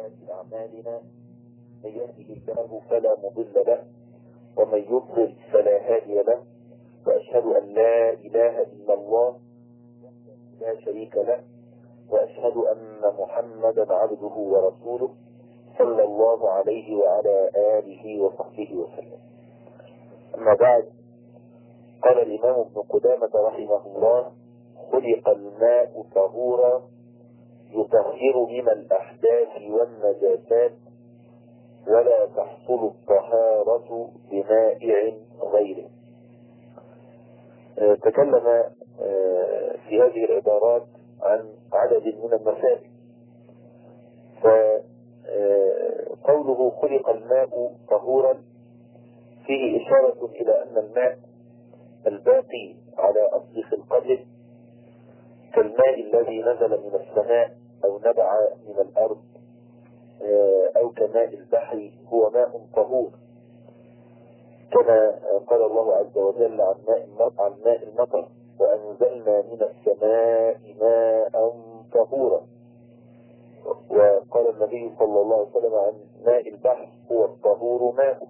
سيئات أعمالنا، من يهده الله فلا مضل له ومن يضلل فلا هادي له، وأشهد أن لا إله إلا الله لا شريك له، وأشهد أن محمدا عبده ورسوله صلى الله عليه وعلى آله وصحبه وسلم. أما بعد، قال الإمام ابن قدامة رحمه الله: خلق الماء طهورا يطهر من الأحداث والنجاسات، ولا تحصل الطهارة بمائع غيره. تكلم في هذه العبارات عن عدد من المسائل، فقوله خلق الماء طهورا فيه إشارة إلى أن الماء الباقي على أصل خلقته كالماء الذي نزل من السماء أو نبع من الأرض أو كماء البحر هو ماء طهور، كما قال الله عز وجل عن ماء المطر: وأنزلنا من السماء ماء طهورا. وقال النبي صلى الله عليه وسلم عن ماء البحر: هو الطهور ماء.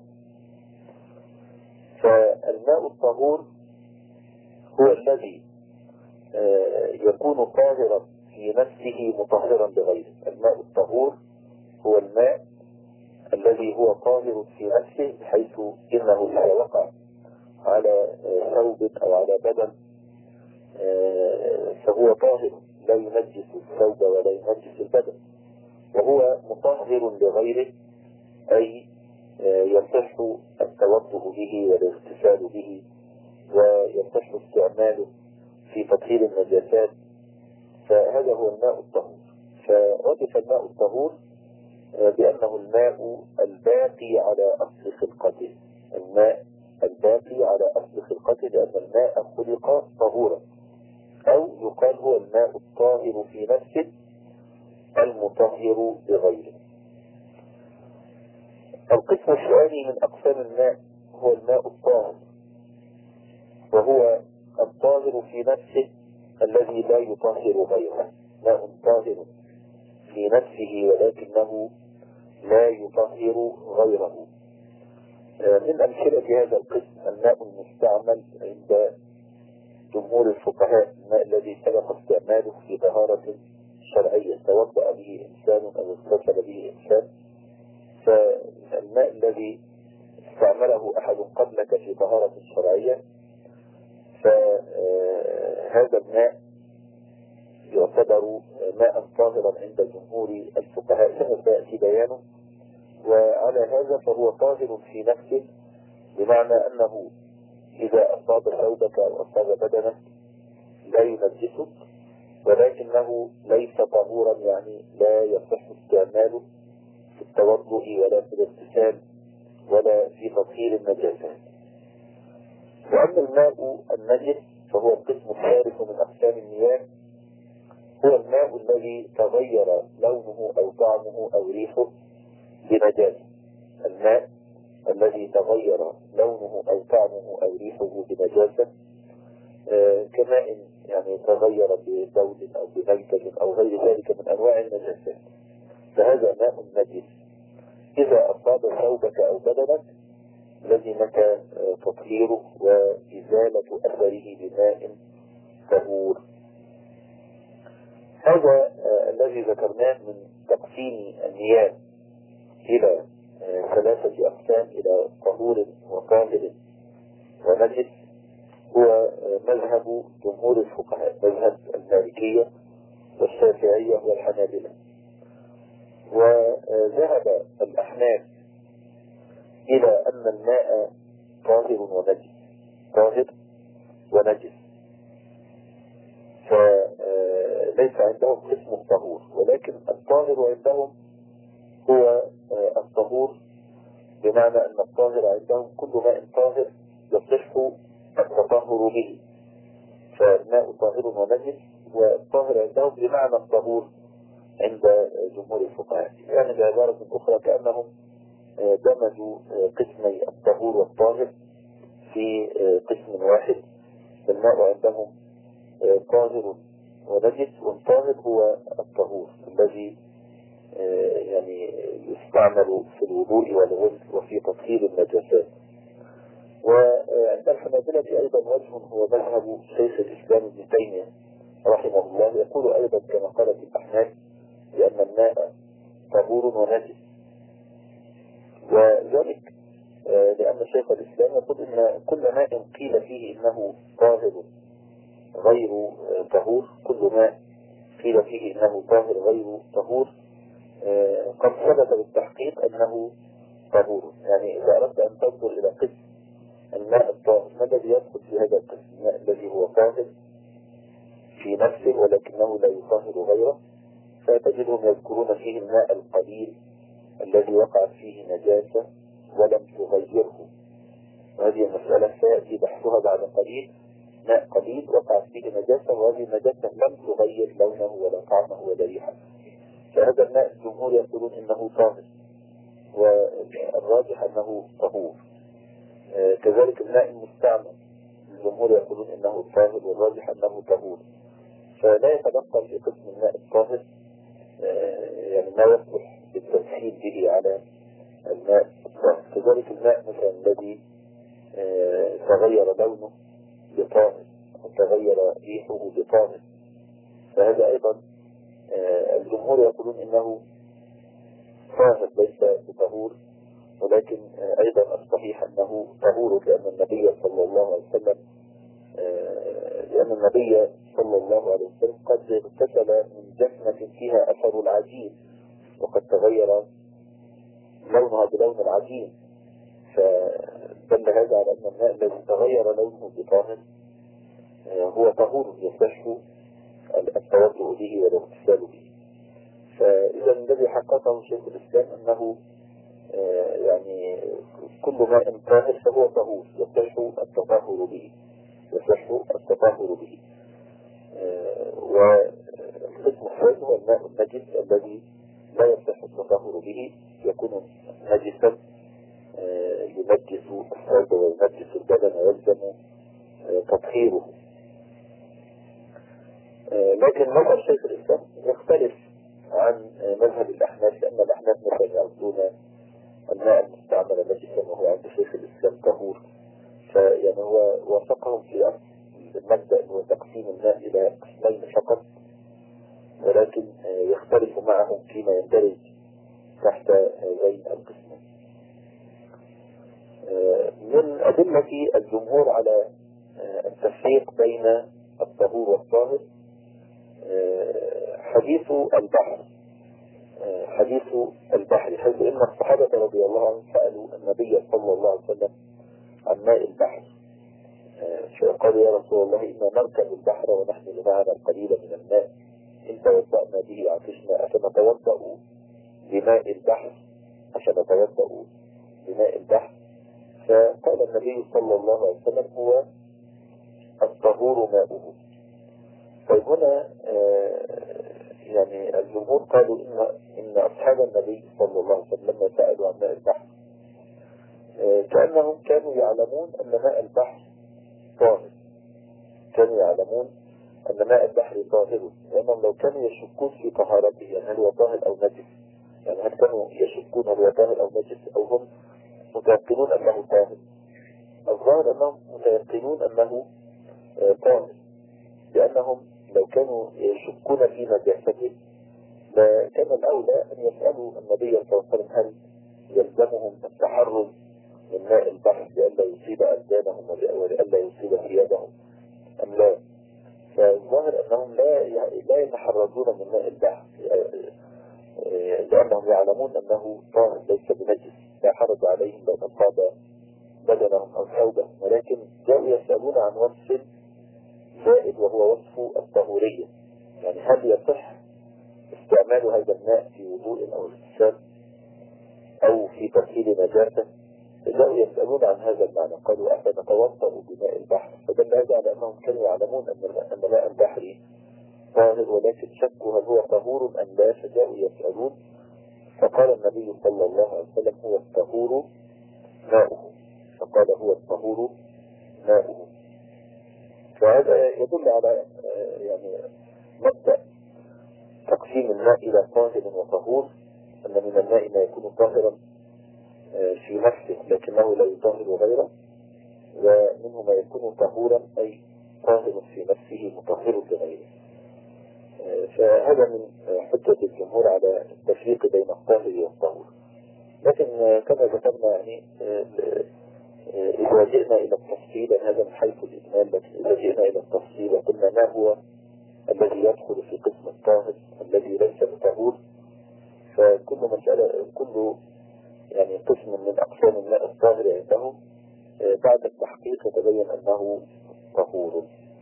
فالماء الطهور هو الذي يكون طاهرا في نفسه مطهرا لغيره. الماء الطهور هو الماء الذي هو طاهر في نفسه، بحيث إنه إذا وقع على ثوب أو على بدن فهو طاهر، لا ينجس الثوب ولا ينجس البدن، وهو مطهر لغيره، أي يصح التوضؤ به والاغتسال به ويصح استعماله في تطهير النجاسات. فهذا هو الماء الطهور. فوصف الماء الطهور بأنه الماء الباقي على أصل خلقته، الماء الباقي على أصل خلقته، لأن الماء خلق طهورا، أو يقال هو الماء الطاهر في نفسه المطهر لغيره. القسم الثاني من أقسام الماء هو الماء الطاهر، وهو الطاهر في نفسه الذي لا يطهر غيره. ماء طاهر في نفسه ولكنه لا يطهر غيره. من أمثلة هذا القسم الماء المستعمل عند جمهور الفقهاء، الماء الذي سبق استعماله في طهارة شرعية توضأ به إنسان أو اغتسل به إنسان، فالماء الذي استعمله أحد قبلك في طهارة شرعية، فهذا الماء يعتبر ماء طاهرا عند جمهور الفقهاء كما سيأتي بيانه. وعلى هذا فهو طاهر في نفسه، بمعنى أنه إذا أصاب ثوبك أو أصاب بدنك لا ينجسك، ولكنه ليس طهورا، يعني لا يصح استعماله في التوضؤ ولا في الاغتسال ولا في تطهير النجاسات. وأما الماء النجس فهو القسم الثالث من أقسام المياه، هو الماء الذي تغير لونه أو طعمه أو ريحه بنجاسة. الماء الذي تغير لونه أو طعمه أو ريحه بنجاسة، كماء يعني تغير ببول أو بميتة أو غير ذلك من أنواع النجاسات، فهذا ماء نجس. إذا أصاب ثوبك أو بدنك لزمك تطهيره وإزالة أثره بماء طهور. هذا الذي ذكرناه من تقسيم المياه إلى ثلاثة أقسام، إلى طهور وطاهر ونجس، هو مذهب جمهور الفقهاء، مذهب المالكية والشافعية والحنابلة. وذهب الأحناف إلى أن الماء طاهر ونجس، طاهر ونجس، فليس عندهم قسم الطهور، ولكن الطاهر عندهم هو الطهور، بمعنى أن الطاهر عندهم كل ماء طاهر يصح التطهر به، فالماء طاهر ونجس، والطاهر عندهم بمعنى الطهور عند جمهور الفقهاء. يعني بعبارة أخرى كأنهم دمجوا قسمي الطهور والطاهر في قسم واحد. الماء عندهم طاهر ونجس، والطاهر هو الطهور الذي يعني يستعمل في الوضوء والغسل وفي تطهير النجاسات. وعند الحنابلة أيضا وجه هو مذهب شيخ الإسلام ابن تيمية رحمه الله، يقول أيضا كما قالت الأحناف بأن الماء طهور ونجس، وذلك لأن شيخ الإسلام يقول إن كل ماء قيل فيه إنه طاهر غير طهور، كل ماء قيل فيه إنه طاهر غير طهور قد ثبت بالتحقيق أنه طهور. يعني إذا أردت أن تنظر إلى قسم الماء الطاهر، ما الذي يدخل في هذا القسم؟ الماء الذي هو طاهر في نفسه ولكنه لا يطهر غيره، فتجدهم يذكرون فيه الماء القليل الذي وقعت فيه نجاسة ولم تغيره، وهذه المسألة سيأتي بحثها بعد قليل. ماء قليل وقعت فيه نجاسة وهذه النجاسة لم تغير لونه ولا طعمه ولا ريحه، فهذا الماء الجمهور يقولون إنه طاهر والراجح أنه طهور. كذلك الماء المستعمل الجمهور يقولون إنه طاهر والراجح أنه طهور، فلا يتبقى في قسم الماء الطاهر يعني ما يصلح بالتسهيل به على الماء الطاهر. كذلك الماء مثلا الذي تغير لونه بطاهر وتغير ريحه بطاهر، فهذا أيضا الجمهور يقولون إنه طاهر ليس بطهور، ولكن أيضا الصحيح أنه طهور، لأن النبي صلى الله عليه وسلم قد اغتسل من جفنة فيها أثر العجين وقد تغير لونها بلون العجين، فدل هذا على أن الماء الذي تغير لونه بطاهر هو طهور يصح التوضؤ به والاغتسال به. فإذا الذي حققه شيخ الإسلام أنه يعني كل ماء طاهر فهو طهور يصح التطهر به، والقسم الثاني هو الماء النجس الذي لا يصح التطهر به، يكون نجسا ينجس الثوب وينجس البدن ويلزم تطهيره. لكن مذهب شيخ الإسلام يختلف عن مذهب الأحناف، لأن الأحناف مثلا يعدون الماء المستعمل نجسا وهو عند شيخ الإسلام طهور، فيعني هو وافقهم في المبدأ هو تقسيم الماء إلى قسمين فقط، ولكن يختلف معهم فيما يندرج تحت هذين القسمين. من أدلة الجمهور على التفريق بين الطهور والطاهر حديث البحر، حيث إن الصحابة رضي الله عنهم سألوا النبي صلى الله عليه وسلم عن ماء البحر، فقالوا يا رسول الله إنا نركب البحر ونحمل معنا القليل من الماء، إن توضأنا به عطشنا أفنتوضأ بماء البحر؟ فقال النبي صلى الله عليه وسلم هو الطهور ماؤه. فهنا يعني الجمهور قالوا إن أصحاب النبي صلى الله عليه وسلم لما سألوا عن ماء البحر كأنهم كانوا يعلمون أن ماء البحر طاهر، لأنهم لو كانوا يشكون في طهارته، يعني هل هو طاهر أو نجس، يعني هل كانوا يشكون هل هو طاهر أو نجس، أو هم متيقنون أنه طاهر؟ الظاهر أنهم متيقنون أنه طاهر، لأنهم لو كانوا يشكون في نجاسته لكان الأولى أن يسألوا النبي صلى الله عليه وسلم هل يلزمهم التحرز من ماء البحر لئلا يصيب أبدانهم ولئلا يصيب ثيابهم أم لا. فالظاهر أنهم لا يتحرزون من ماء البحر لأنهم يعلمون أنه طاهر ليس بنجس، لا حرج عليهم لو أصاب بدنهم أو ثوبهم، ولكن جاءوا يسألون عن وصف زائد وهو وصف الطهورية، يعني هل يصح استعمال هذا الماء في وضوء أو اغتسال أو في تغسيل نجاسة؟ جاءوا يسألون عن هذا المعنى، قالوا أفنتوضأ بماء البحر؟ فدل هذا على أنهم كانوا يعلمون أن ماء البحر طاهر، ولكن شكوا هل هو طهور أم لا، فجاءوا يسألون، فقال النبي صلى الله عليه وسلم هو الطهور ماؤه. فهذا يدل على يعني مبدأ تقسيم الماء إلى طاهر وطهور، أن من الماء ما يكون طاهرا في نفسه لكنه لا يطهر غيره، ومنه ما يكون طهورا أي طاهر في نفسه مطهر لغيره. فهذا من حجة الجمهور على التفريق بين الطاهر والطهور. لكن كما ذكرنا يعني إذا جئنا إلى التفصيل، هذا من حيث الإجمال، لكن إذا جئنا إلى التفصيل وقلنا ما هو الذي يدخل في قسم الطاهر الذي ليس بطهور، فكل مسألة كل يعني قسم من أقسام الماء الطاهر عنده بعد التحقيق يتبين أنه طهور.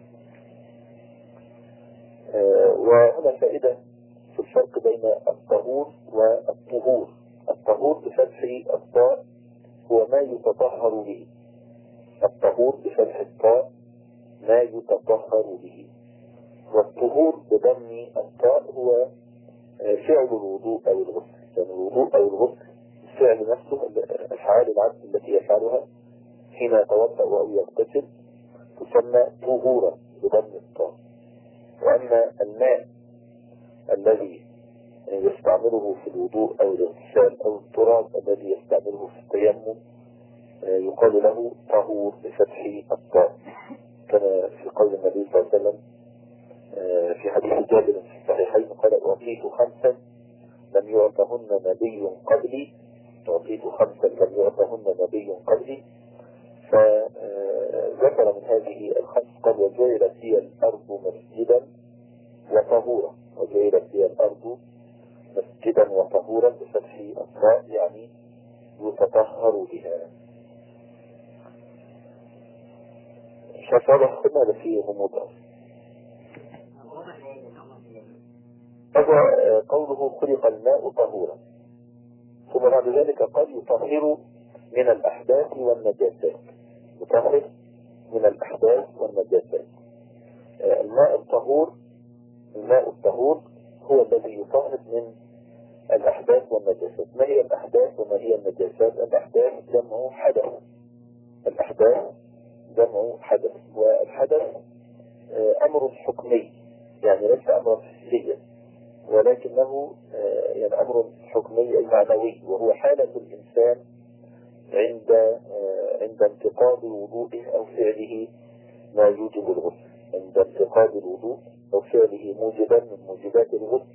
وهنا فائدة في الفرق بين الطهور والطهور. الطهور بفتح الطاء هو ما يتطهر به، الطهور بفتح الطاء ما يتطهر به، والطهور بضم الطاء هو فعل الوضوء أو الغسل. يعني الوضوء أو الغسل الفعل نفسه، أفعال العبد التي يفعلها حين يتوضأ أو يغتسل تسمى طهورا بضم الطاء. وأما الماء الذي يستعمله في الوضوء أو الاغتسال أو التراب الذي يستعمله في التيمم يقال له طهور بفتح الطاء، كما في قول النبي صلى الله عليه وسلم في حديث جابر في الصحيحين قال: أعطيت خمسا لم يعطهن نبي قبلي، أعطيت خمسا لم يعطهن نبي قبلي. فذكر من هذه الخمس قال: وجعلت لي الأرض مسجدا وطهورا، وجعلت لي الأرض مسجدا وطهورا بفتح الطاء يعني يتطهر بها. شفاء هذا فيه غموض. هذا قوله خلق الماء طهورا، ثم بعد ذلك قال يطهر من الأحداث والنجاسات، يطهر من الأحداث والنجاسات. الماء الطهور هو الذي يطهر من الأحداث والنجاسات. ما هي الأحداث وما هي النجاسات؟ الأحداث جمع حدث، الأحداث جمع حدث، والحدث أمر حكمي يعني ليس أمر حسيا، ولكنه يعني أمر حكمي أي معنوي، وهو حالة الإنسان عند انتقاض وضوئه أو فعله ما يوجب الغسل، عند انتقاض الوضوء أو فعله موجبا من موجبات الغسل.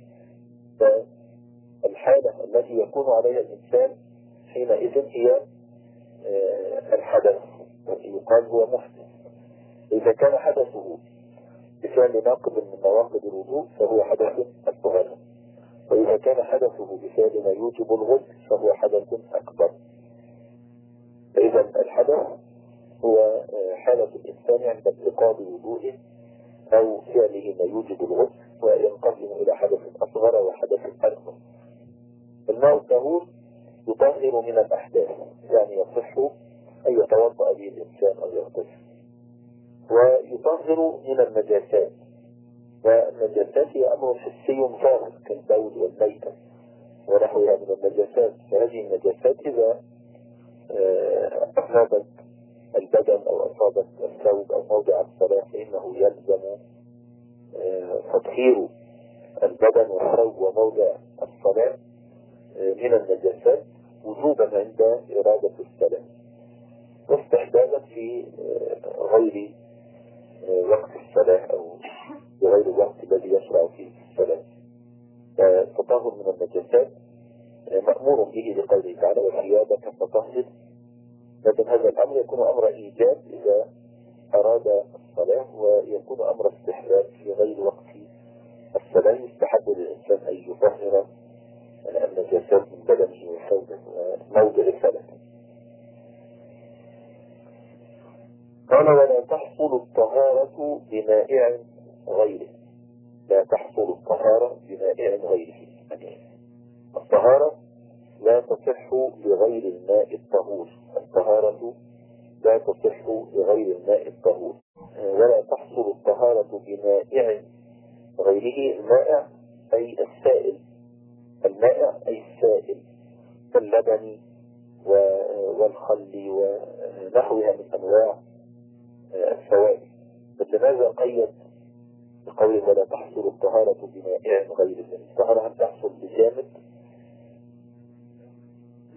فالحالة التي يكون عليها الإنسان حينئذ هي الحدث، يقال هو محدث. إذا كان حدثه بفعل ناقض من نواقض الوضوء فهو حدث أصغر، وإذا كان حدثه بفعل ما يوجب الغسل فهو حدث أكبر. فإذا الحدث هو حالة الإنسان عند انتقاض وضوئه أو فعله ما يوجب الغسل، وينقسم إلى حدث أصغر وحدث أكبر. الماء الطهور يطهر من الأحداث، يعني يصح أن يتوضأ به الإنسان أو يغتسل، ويطهر من النجاسات، والنجاسات هي أمر حسي ظاهر كالبول والميتة ونحوها من النجاسات. فهذه النجاسات إذا أصابت البدن أو أصابت الثوب أو موضع الصلاة فإنه يلزم تطهير البدن والثوب وموضع الصلاة من النجاسات وجوبا عند إرادة الصلاة، واستحبابا في غير وقت الصلاة أو بغير الوقت الذي يشرع فيه الصلاة. فالتطهر من النجاسات مأمور به لقوله تعالى: وثيابك فطهر. لكن هذا الأمر يكون أمر إيجاب إذا أراد الصلاة، ويكون أمر استحباب في غير وقت الصلاة. يستحب للإنسان أن يطهر النجاسات من بدنه وثوبه وموضع الصلاة. قال: ولا تحصل الطهارة بمائع غيره. لا تحصل الطهارة بمائع غيره، يعني الطهارة لا تصح بغير الماء الطهور، الطهارة لا تصح بغير الماء الطهور. ولا تحصل الطهارة بمائع غيره. المائع أي السائل، المائع أي السائل كاللبن والخل ونحوها من أنواع السوائل. لماذا قيد بقوله ولا تحصل الطهارة بمائع غيره؟ الطهارة هل تحصل بجامد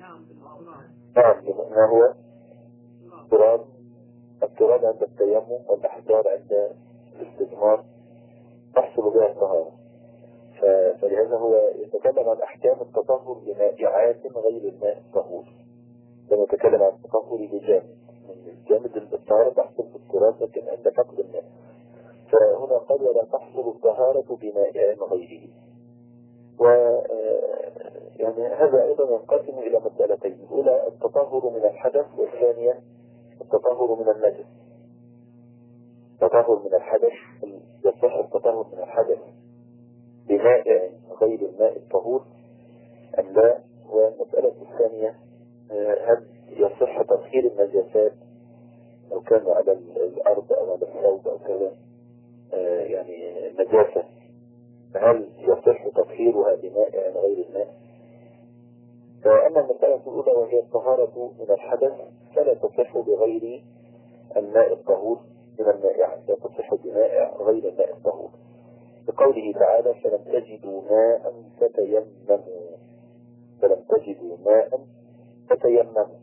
نعم، ما هو تراب. التراب عند التيمم والأحجار عند الاستثمار تحصل بها الطهارة. فلهذا هو يتكلم عن أحكام التطهر بمائعات غير الماء الطهور. لما يتكلم عن التطهر بجامد، الجامد الطهارة تحصل في التراب لكن عند فقد الماء. فهنا قال ولا تحصل الطهارة بمائع غيره. و يعني هذا أيضا ينقسم إلى مسألتين: الأولى التطهر من الحدث، والثانية التطهر من النجس. التطهر من الحدث، يصح التطهر من الحدث بمائع غير الماء الطهور أم لا؟ والمسألة الثانية هل يصح تطهير النجاسات لو كانوا على الأرض أو على الثوب أو كذا يعني نجاسة، هل يصح تطهيرها بمائع غير الماء؟ فأما المسألة الأولى وهي الطهارة من الحدث فلا تصح بغير الماء الطهور من المائع، لا تصح بمائع غير الماء الطهور، بقوله تعالى فلم تجدوا ماء فتيمموا. فلم تجدوا ماء فتيمموا.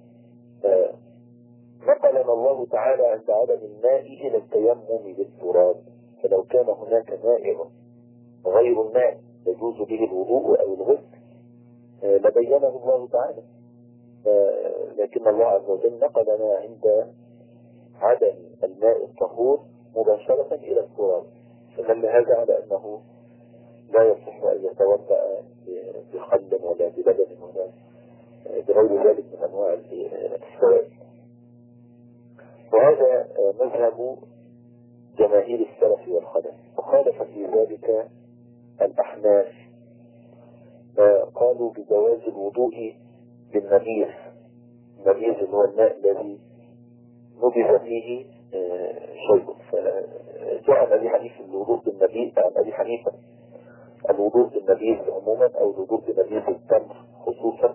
نقلنا الله تعالى عند عدم الماء إلى التيمم بالتراب، فلو كان هناك مائع غير الماء يجوز به الوضوء أو الغسل لبينه الله تعالى، لكن الله عز وجل نقلنا عند عدم الماء الطهور مباشرة إلى التراب، فدل هذا على أنه لا يصح أن يتوضأ بخل ولا بلبن ولا بغير ذلك من أنواع السوائل. وهذا مذهب جماهير السلف والخلف، وخالف في ذلك الأحناف، قالوا بجواز الوضوء بالنبيذ. النبيذ اللي هو الماء الذي نبذ فيه شيء. فجاء عن أبي حنيفة الوضوء بالنبيذ، عن أبي حنيفة الوضوء بالنبيذ عموما أو الوضوء بنبيذ التمر خصوصا.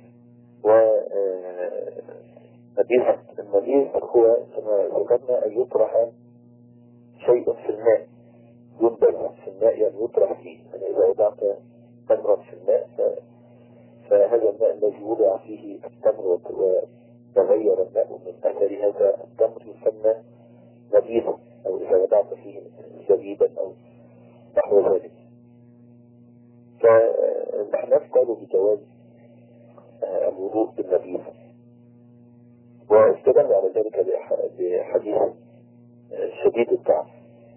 والنبيذ هو كما ذكرنا أن يطرح شيء في الماء، ينبذ في الماء يعني يطرح فيه. يعني إذا وضعت تمرا في الماء فهذا الماء الذي وضع فيه التمر وتغير الماء من أثر هذا التمر يسمى نبيذا، أو إذا وضعت فيه زبيبا أو نحو ذلك. فالأحناف قالوا بجواز الوضوء بالنبيذ، واستدلوا على ذلك بحديث شديد الطعم.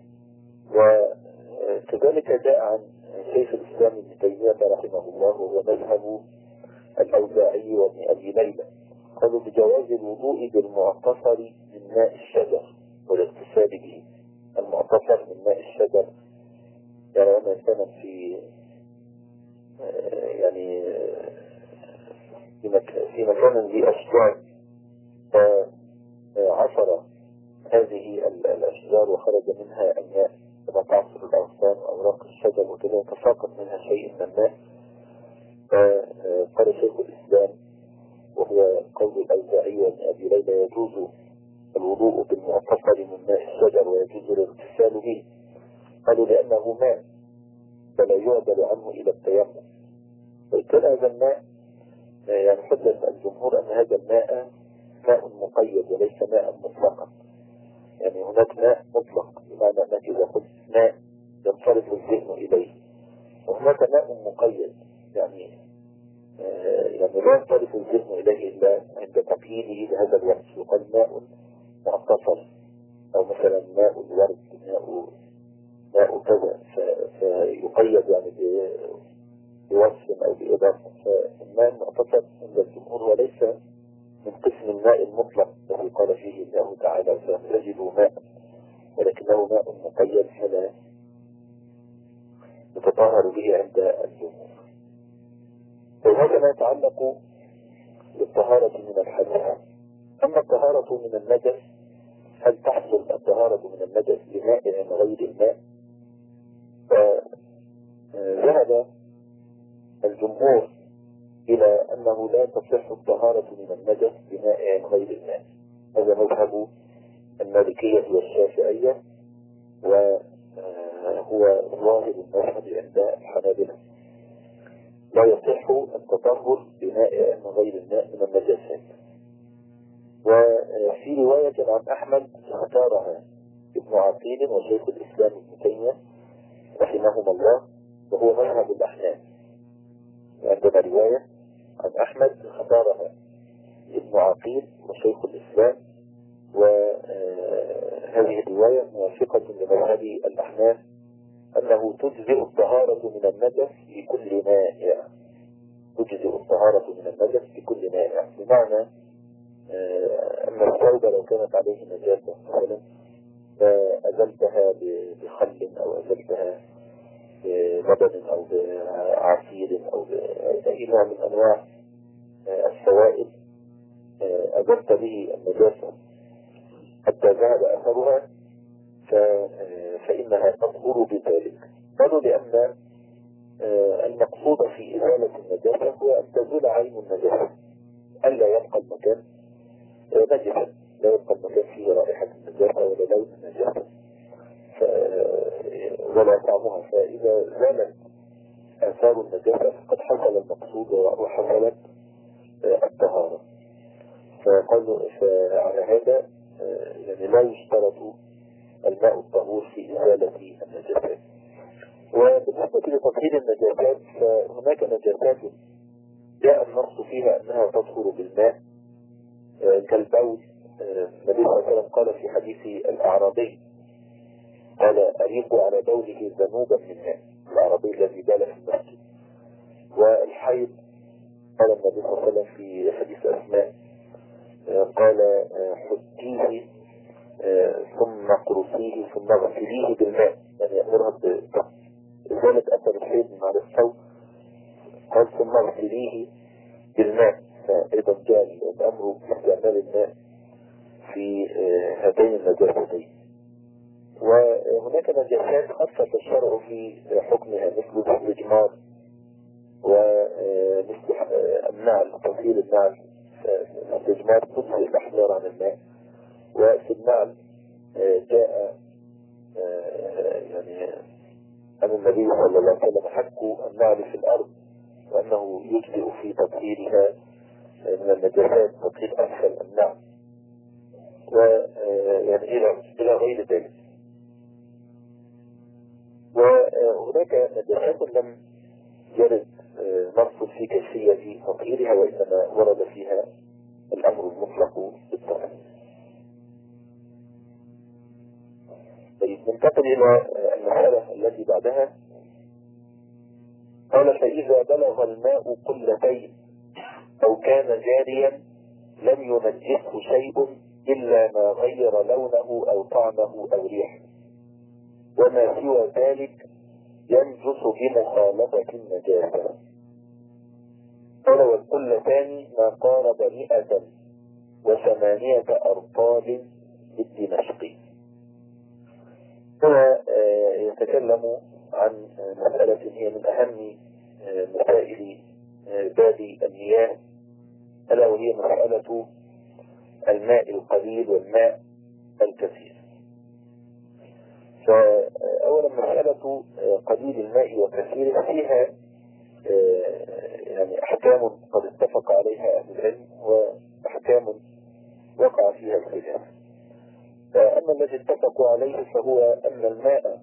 وكذلك جاء عن شيخ الإسلام ابن تيمية رحمه الله وهو مذهب الأوزاعي وابن أبي ليلى، قالوا بجواز الوضوء بالمعتصر من ماء الشجر والاغتسال به. المعتصر من ماء الشجر يعني لما كان في يعني في مكان ذي أشجار فعصر هذه الأشجار وخرج منها الماء كما تعصر الأغصان وأوراق الشجر وكذا، تساقط منها شيء من الماء. فقال شيخ الإسلام وهو قول الأوزاعي وابن أبي ليلى يجوز الوضوء بالمعتصر من ماء الشجر ويجوز الاغتسال به. قالوا لأنه ماء فلا يعدل عنه إلى التيمم، وكان هذا الماء يعني حدث الجمهور أن هذا الماء ماء مقيد وليس ماء مطلقا. يعني هناك ماء مطلق بمعنى أنك إذا قلت ماء ينصرف الذهن إليه، وهناك ماء مقيد يعني لا ينصرف الذهن إليه إلا عند تقييده بهذا الوصف، يقال ماء معتصر أو مثلا ماء الورد ماء كذا، فيقيد يعني بوصف أو بإضافة. فالماء المعتصر عند الجمهور وليس من قسم الماء المطلق الذي قال فيه الله تعالى فيجدوا ماء، ولكنه ماء مقيد فلا يتطهر به عند الجمهور. وهذا ما يتعلق بالطهارة من الحدث. أما الطهارة من النجس، هل تحصل الطهارة من النجس بماء غير الماء؟ فذهب الجمهور إلى أنه لا تصح الطهارة من النجس بماء غير الماء. هذا مذهب المالكية والشافعية، وهو ظاهر المذهب عند الحنابلة. لا يصح التطهر بماء من غير الماء من النجاسات. وفي رواية عن أحمد اختارها ابن عقيل وشيخ الإسلام ابن تيمية رحمهما الله، وهو مذهب الأحناف. عندنا رواية عن أحمد اختارها ابن عقيل وشيخ الإسلام، وهذه الرواية موافقة لمذهب الأحناف أنه تجزئ الطهارة من النجس بكل ماء. تجزئ الطهارة من النجس بكل ماء، بمعنى أن الثوب لو كانت عليه نجاسة مثلا فأزلتها بخل أو أزلتها بلبن أو بعصير أو بأي نوع من أنواع السوائل أزلت به النجاسة حتى ذهب أثرها فإنها تطهر بذلك. قالوا لأن المقصود في إزالة النجاسة هو أن تزول عين النجاسة، ألا يبقى المكان نجسا، لا يبقى المكان فيه رائحة النجاسة ولا لون النجاسة ولا طعمها. فإذا زالت آثار النجاسة فقد حصل المقصود وحصلت الطهارة. فقالوا فعلى هذا يعني لا يشترط الماء الطهور في إزالة النجاسات. وبالنسبة لتطهير النجاسات فهناك نجاسات جاء النص فيها أنها تطهر بالماء كالبول. النبي صلى الله عليه وسلم قال في حديث الأعرابي قال أريقوا على بوله ذنوبا من ماء، الأعرابي الذي بال في المسجد. والحيض قال النبي صلى الله عليه وسلم في حديث أسماء قال حطيه ثم قرصيه ثم غسليه بالماء، يعني يأمرها بإزالة أثر الحيض من على الثوب. قال ثم غسليه بالماء، فأيضا جاء الأمر باستعمال الماء في هاتين النجاستين. وهناك نجاسات خاصة الشرع في حكمها مثل الاستجمار ومثل النعل، تطهير النعل. الاستجمار تطهر الأحجار عن الماء، وفي النعل جاء يعني أن النبي صلى الله عليه وسلم حكوا النعل في الأرض وأنه يجزئ في تطهيرها من النجاسات تطهير أسفل النعل ويعني إلى غير ذلك. وهناك نجاسات لم يرد نص في كيفية تطهيرها، وإنما ورد فيها الأمر المطلق بالطهر. ننتقل إلى المسألة التي بعدها. قال فإذا بلغ الماء قلتين أو كان جاريا لم ينجسه شيء إلا ما غير لونه أو طعمه أو ريحه، وما سوى ذلك ينجس بمخالطة النجاسة. قال والقلتان ما قارب 108 أرطال بالدمشقي. هنا يتكلم عن مسألة هي من أهم مسائل باب المياه، ألا وهي مسألة الماء القليل والماء الكثير. فأولا مسألة قليل الماء وكثيره فيها يعني أحكام قد اتفق عليها أهل العلم وأحكام وقع فيها الخلاف. فأما الذي اتفقوا عليه فهو أن الماء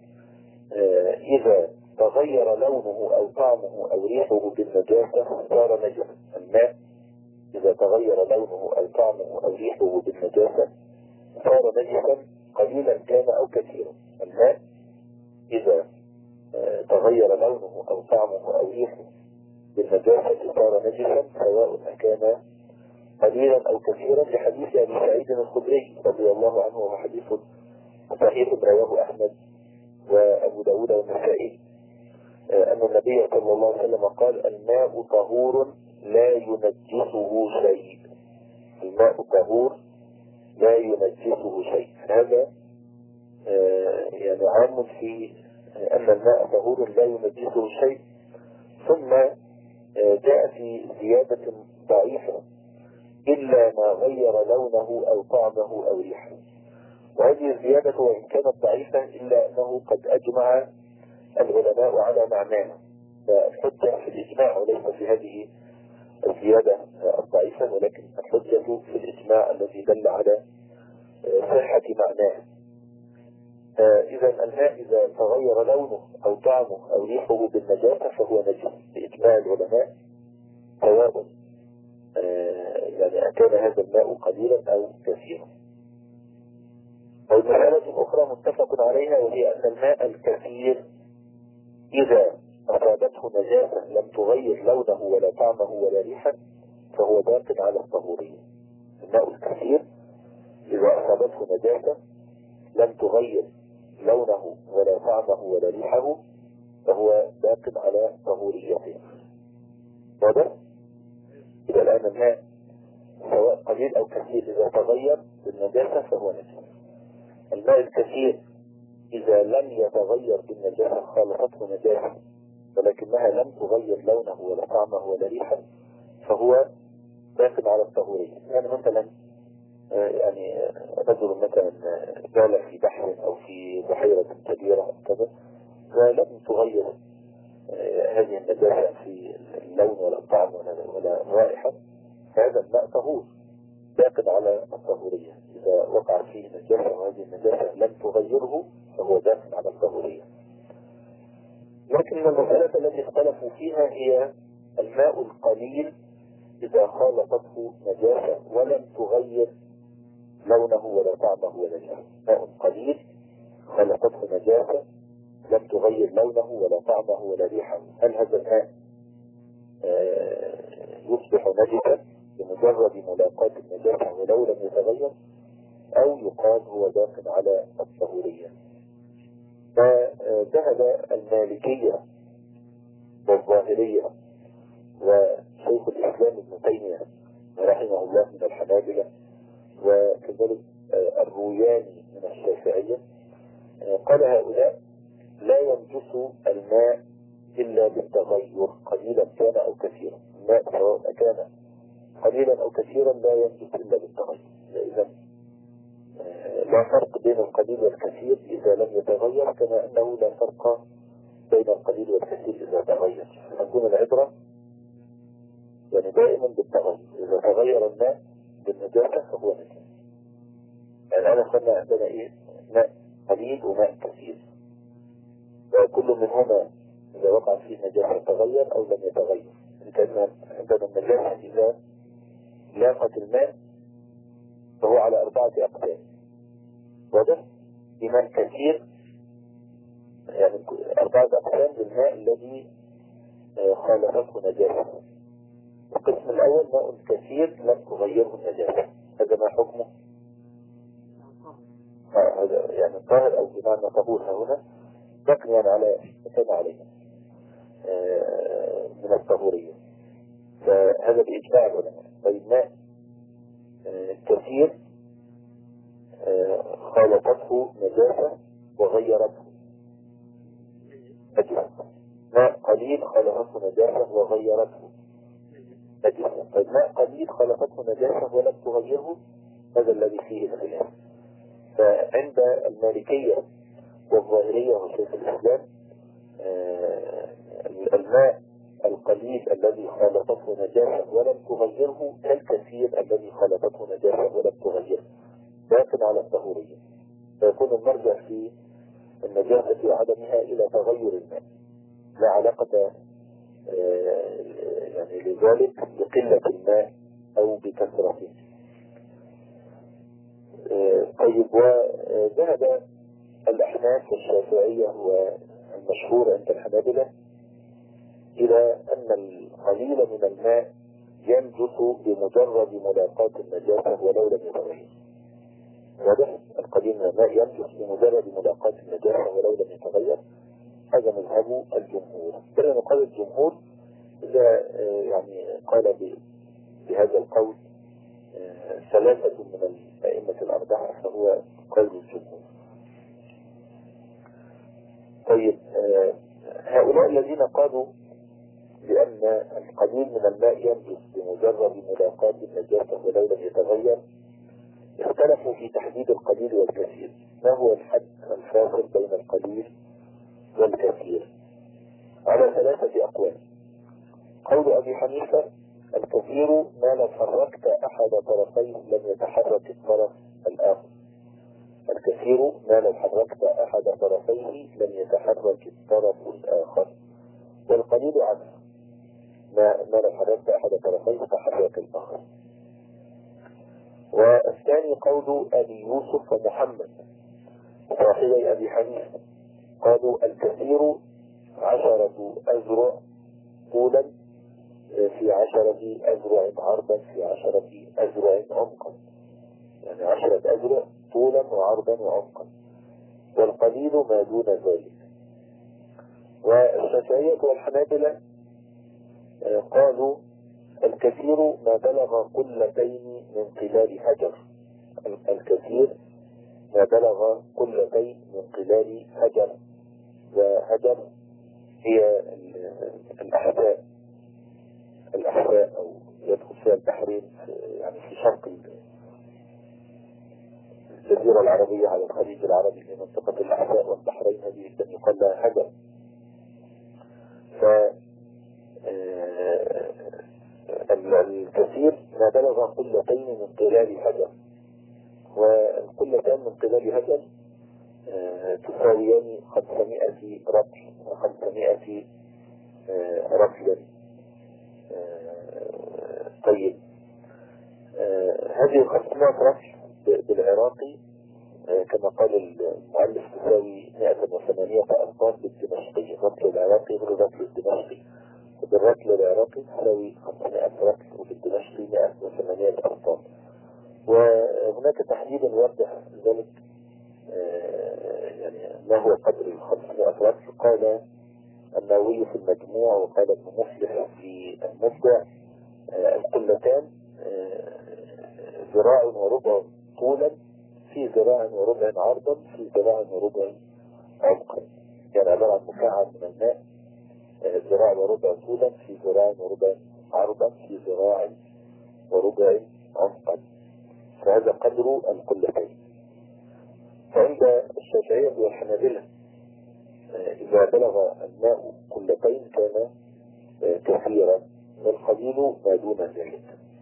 إذا تغير لونه أو طعمه أو ريحه بالنجاسة صار نجسا. الماء إذا تغير لونه أو طعمه أو ريحه بالنجاسة صار نجسا قليلا كان أو كثيرا. الماء إذا تغير لونه أو طعمه أو ريحه بالنجاسة صار نجسا سواء كان قليلا أو كثيرا، لحديث أبي سعيد الخدري رضي الله عنه، وهو حديث صحيح رواه أحمد وأبو داود والنسائي أن النبي صلى الله عليه وسلم قال الماء طهور لا ينجسه شيء. الماء طهور لا ينجسه شيء. هذا يعني عام في أن الماء طهور لا ينجسه شيء. ثم جاء في زيادة ضعيفة إلا ما غير لونه أو طعمه أو ريحه. وهذه الزيادة وإن كانت ضعيفة إلا أنه قد أجمع العلماء على معناها، فالحجة في الإجماع وليس في هذه الزيادة الضعيفة، ولكن الحجة في الإجماع الذي دل على صحة معناه. إذا الماء إذا تغير لونه أو طعمه أو ريحه بالنجاسة فهو نجس بإجماع العلماء، سواء يعني أكان هذا الماء قليلا أو كثيرا. والمسألة الأخرى متفق عليها، وهي أن الماء الكثير إذا أصابته نجاسة لم تغير لونه ولا طعمه ولا ريحه فهو باق على الطهورية. الماء الكثير إذا أصابته نجاسة لم تغير لونه ولا طعمه ولا ريحه فهو باق على طهوريته. واضح؟ إذا الآن الماء سواء قليل أو كثير إذا تغير بالنجاسة فهو نجس. الماء الكثير إذا لم يتغير بالنجاسة خالطته نجاسة ولكنها لم تغير لونه ولا طعمه ولا ريحه فهو باق على الطهورية. يعني مثلا يعني رجل مثلا بال في بحر أو في بحيرة كبيرة أو كذا ولم تغير هذه النجاسة في اللون ولا الطعم ولا الرائحة، هذا الماء طهور باق على الطهورية. إذا وقع فيه نجاسة وهذه النجاسة لم تغيره فهو باق على الطهورية. لكن المسألة التي اختلفوا فيها هي الماء القليل إذا خالطته نجاسة ولم تغير لونه ولا طعمه ولا ريحه. ماء قليل خالطته نجاسة لم تغير لونه ولا طعمه ولا ريحه، هل هذا الماء يصبح نجسا بمجرد ملاقاة النجاسة ولو لم يتغير، أو يقال هو باق على الطهورية؟ فذهب المالكية والظاهرية وشيخ الإسلام ابن تيمية رحمه الله من الحنابلة، وكذلك الروياني من الشافعية، قال هؤلاء لا ينجس الماء إلا بالتغير قليلا كان أو كثيرا. الماء سواء كان قليلا أو كثيرا لا ينجس إلا بالتغير. إذا لا فرق بين القليل والكثير إذا لم يتغير، كما أنه لا فرق بين القليل والكثير إذا تغير. تكون العبرة يعني دائما بالتغير. إذا تغير الماء بالنجاسة فهو نجس. يعني أنا خلنا عندنا إيه؟ ماء قليل وماء كثير، وكل منهما إذا وقع فيه نجاسة تغير أو لم يتغير. لأن عندنا النجاسة إذا لاقت الماء فهو على 4 أقسام. واضح؟ في ماء كثير، يعني 4 أقسام للماء الذي خالطته نجاسة. القسم الأول ماء كثير لم تغيره النجاسة، هذا ما حكمه؟ هذا يعني طاهر أو بمعنى طهور هنا بقيا على كما عليه من الطهورية، فهذا بإجماع العلماء. طيب ماء كثير خالطته نجاسة وغيرته نجاسة. ماء قليل خالطته نجاسة وغيرته نجاسة. طيب ماء قليل خالطته نجاسة ولم تغيره، هذا الذي فيه الخلاف. فعند المالكية والظاهرية وشيخ الإسلام الماء القليل الذي خالطته نجاسة ولم تغيره كالكثير الذي خالطته نجاسة ولم تغيره، باق على الطهورية. فيكون المرجع في النجاسة وعدمها إلى تغير الماء، لا علاقة يعني لذلك بقلة الماء أو بكثرته. طيب، وذهب الأحناف والشافعية والمشهور عند الحنابلة إلى أن القليل من الماء ينجس بمجرد ملاقاة النجاسة ولو لم يتغير. واضح؟ القليل من الماء ينجس بمجرد ملاقاة النجاسة ولو لم يتغير. هذا مذهب الجمهور. كما قال الجمهور إذا يعني قال بهذا القول 3 من الأئمة الأربعة فهو قول الجمهور. طيب، هؤلاء الذين قالوا بأن القليل من الماء ينجس بمجرد ملاقاة النجاسة ولو لم يتغير اختلفوا في تحديد القليل والكثير. ما هو الحد الفاصل بين القليل والكثير؟ على 3 أقوال. قول أبي حنيفة: الكثير ما لو حركت أحد طرفيه لم يتحرك الطرف الآخر. الكثير ما لو حركت أحد طرفيه لم يتحرك الطرف الآخر. والقليل عكس، ما لو حركت أحد طرفيه تحرك الآخر. والثاني قول أبي يوسف ومحمد صاحبي أبي حنيفة، قالوا: الكثير 10 أذرع طولا في 10 أذرع عرضا في 10 أذرع عمقا، يعني 10 أذرع طولا وعرضا وعمقا. والقليل ما دون ذلك. والشافعية والحنابلة قالوا: الكثير ما بلغ قلتين من قلال حجر. الكثير ما بلغ قلتين من قلال حجر. وحجر هي الأحفاء أو يدخل فيها البحرين يعني في شرق الجزيرة العربية على الخليج العربي، في منطقة الأحفاء والبحرين، هذه يقال لها حجر. الكثير ما بلغ قلتين من قلال حجر. والقلتان من قلال حجر تساويان 500 رطل و500 رطل. طيب، هذه 500 رطل بالعراقي كما قال المؤلف تساوي 108 أرطال بالدمشقي. الرطل العراقي غير الرطل الدمشقي. بالرطل العراقي تساوي 500 رطل وبالدمشقي 108 أرطال. وهناك تحديد يوضح ذلك، يعني ما هو قدر 500 رطل. قال النووي في المجموع وقال ابن مفلح في المبدع: القلتان ذراع وربع طولا في ذراع وربع عرضا في ذراع وربع عمقا، يعني عبارة عن مكعب من الماء، ذراع وربع طولا في ذراع وربع عرضا في ذراع وربع عمقا. فهذا قدر القلتين. فعند الشافعية والحنابلة إذا بلغ الماء قلتين كان كثيرا، والقليل ما دون ذلك.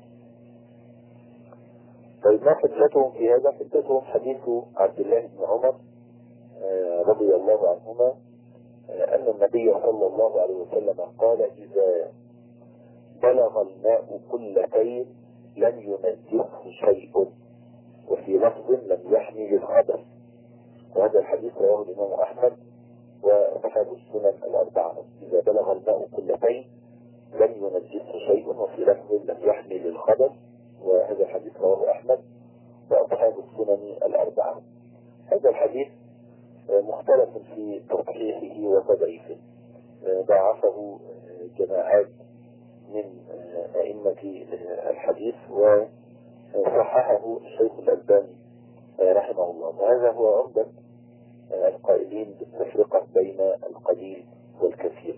طيب، ما حجتهم في هذا؟ حجتهم حديث عبد الله بن عمر رضي الله عنهما أن النبي صلى الله عليه وسلم قال: إذا بلغ الماء قلتين لم ينجسه شيء، وفي لفظ لم يحمل الخبث. وهذا الحديث رواه الإمام أحمد وأصحاب السنن الأربعة. إذا بلغ الماء قلتين لم ينجسه شيء، وفي لفظ لم يحمل الخبث. وهذا الحديث رواه أحمد وأصحاب السنن الأربعة. هذا الحديث مختلف في تصحيحه وتضعيفه. ضعفه جماعات من أئمة الحديث وصححه الشيخ الألباني رحمه الله. وهذا هو عمدة القائلين بالتفرقة بين القليل والكثير.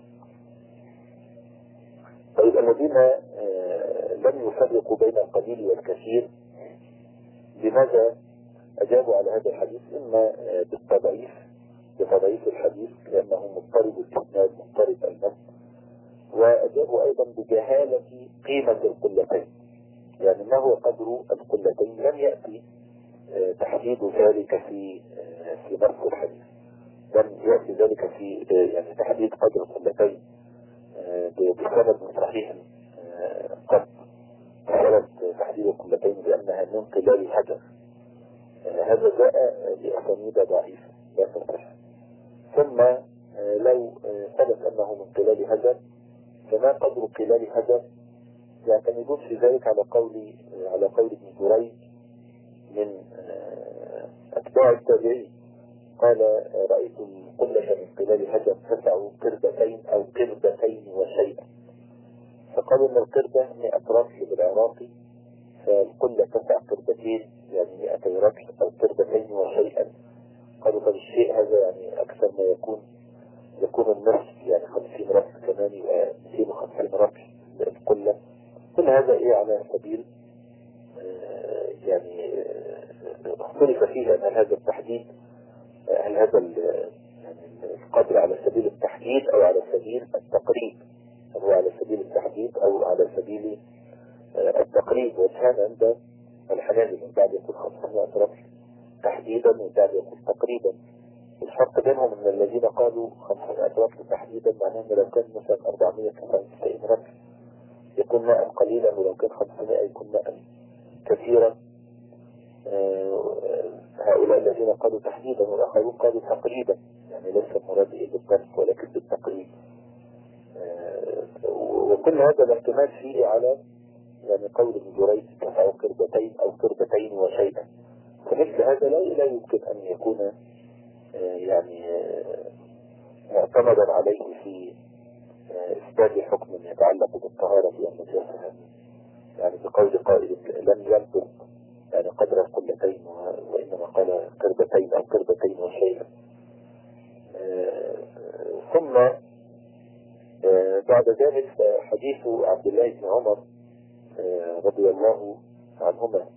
طيب، الذين لم يفرقوا بين القليل والكثير لماذا أجابوا على هذا الحديث؟ إما بتضعيف الحديث لأنه مضطرب الإسناد مضطرب المتن، وأجابوا أيضا بجهالة قيمة القلتين، يعني ما هو قدر القلتين لم يأتي تحديد ذلك في نص الحديث. لم يأتي ذلك في يعني تحديد قدر القلتين بسبب صحيح قد سبب تحديد القلتين بأنها من قلال حجر. هذا جاء بأسانيد ضعيفة لا تصح. ثم لو ثبت أنه من قلال حجر فما قدر قلال حجر؟ يعتمدون في ذلك على قول ابن جريج من أتباع التابعين. قال: رأيت القلة من قلال حجر تسع قربتين أو قربتين وشيئا. فقالوا أن القربة 100 رطل بالعراقي، فالقلة تسع قربتين يعني 200 رطل أو قربتين وشيئا. قالوا: طب الشيء هذا يعني أكثر ما يكون النصف، يعني 50 رطل كمان يبقى 250 رطل القلة. كل هذا على سبيل يعني اختلف فيه أن هذا التحديد، هل هذا يعني القدر على سبيل التحديد أو على سبيل التقريب، هو على سبيل التحديد أو على سبيل التقريب. وكان عند الحنابلة بعد يقول 500 رطل تحديدا وبعد يقول تقريبا. الفرق بينهم ان الذين قالوا 500 رطل تحديدا معناه ان لو كان مثلا 499 رطل يكون ماء قليلا، ولو كان 500 يكون ماء كثيرا. هؤلاء الذين قالوا تحديدا، والآخرون قالوا تقريبا، يعني ليس المراد بالضبط ولكن بالتقريب. وكل هذا الاعتماد فيه على يعني قول ابن جريج أو قربتين أو قربتين وشيئا. فمثل هذا لا يمكن أن يكون يعني معتمدا عليه في إثبات حكم يتعلق بالطهارة في النجاسة، يعني بقول قائل لم ينطق يعني قدر القلتين وإنما قال قربتين أو قربتين وشيئا. ثم بعد ذلك حديث عبد الله بن عمر رضي الله عنهما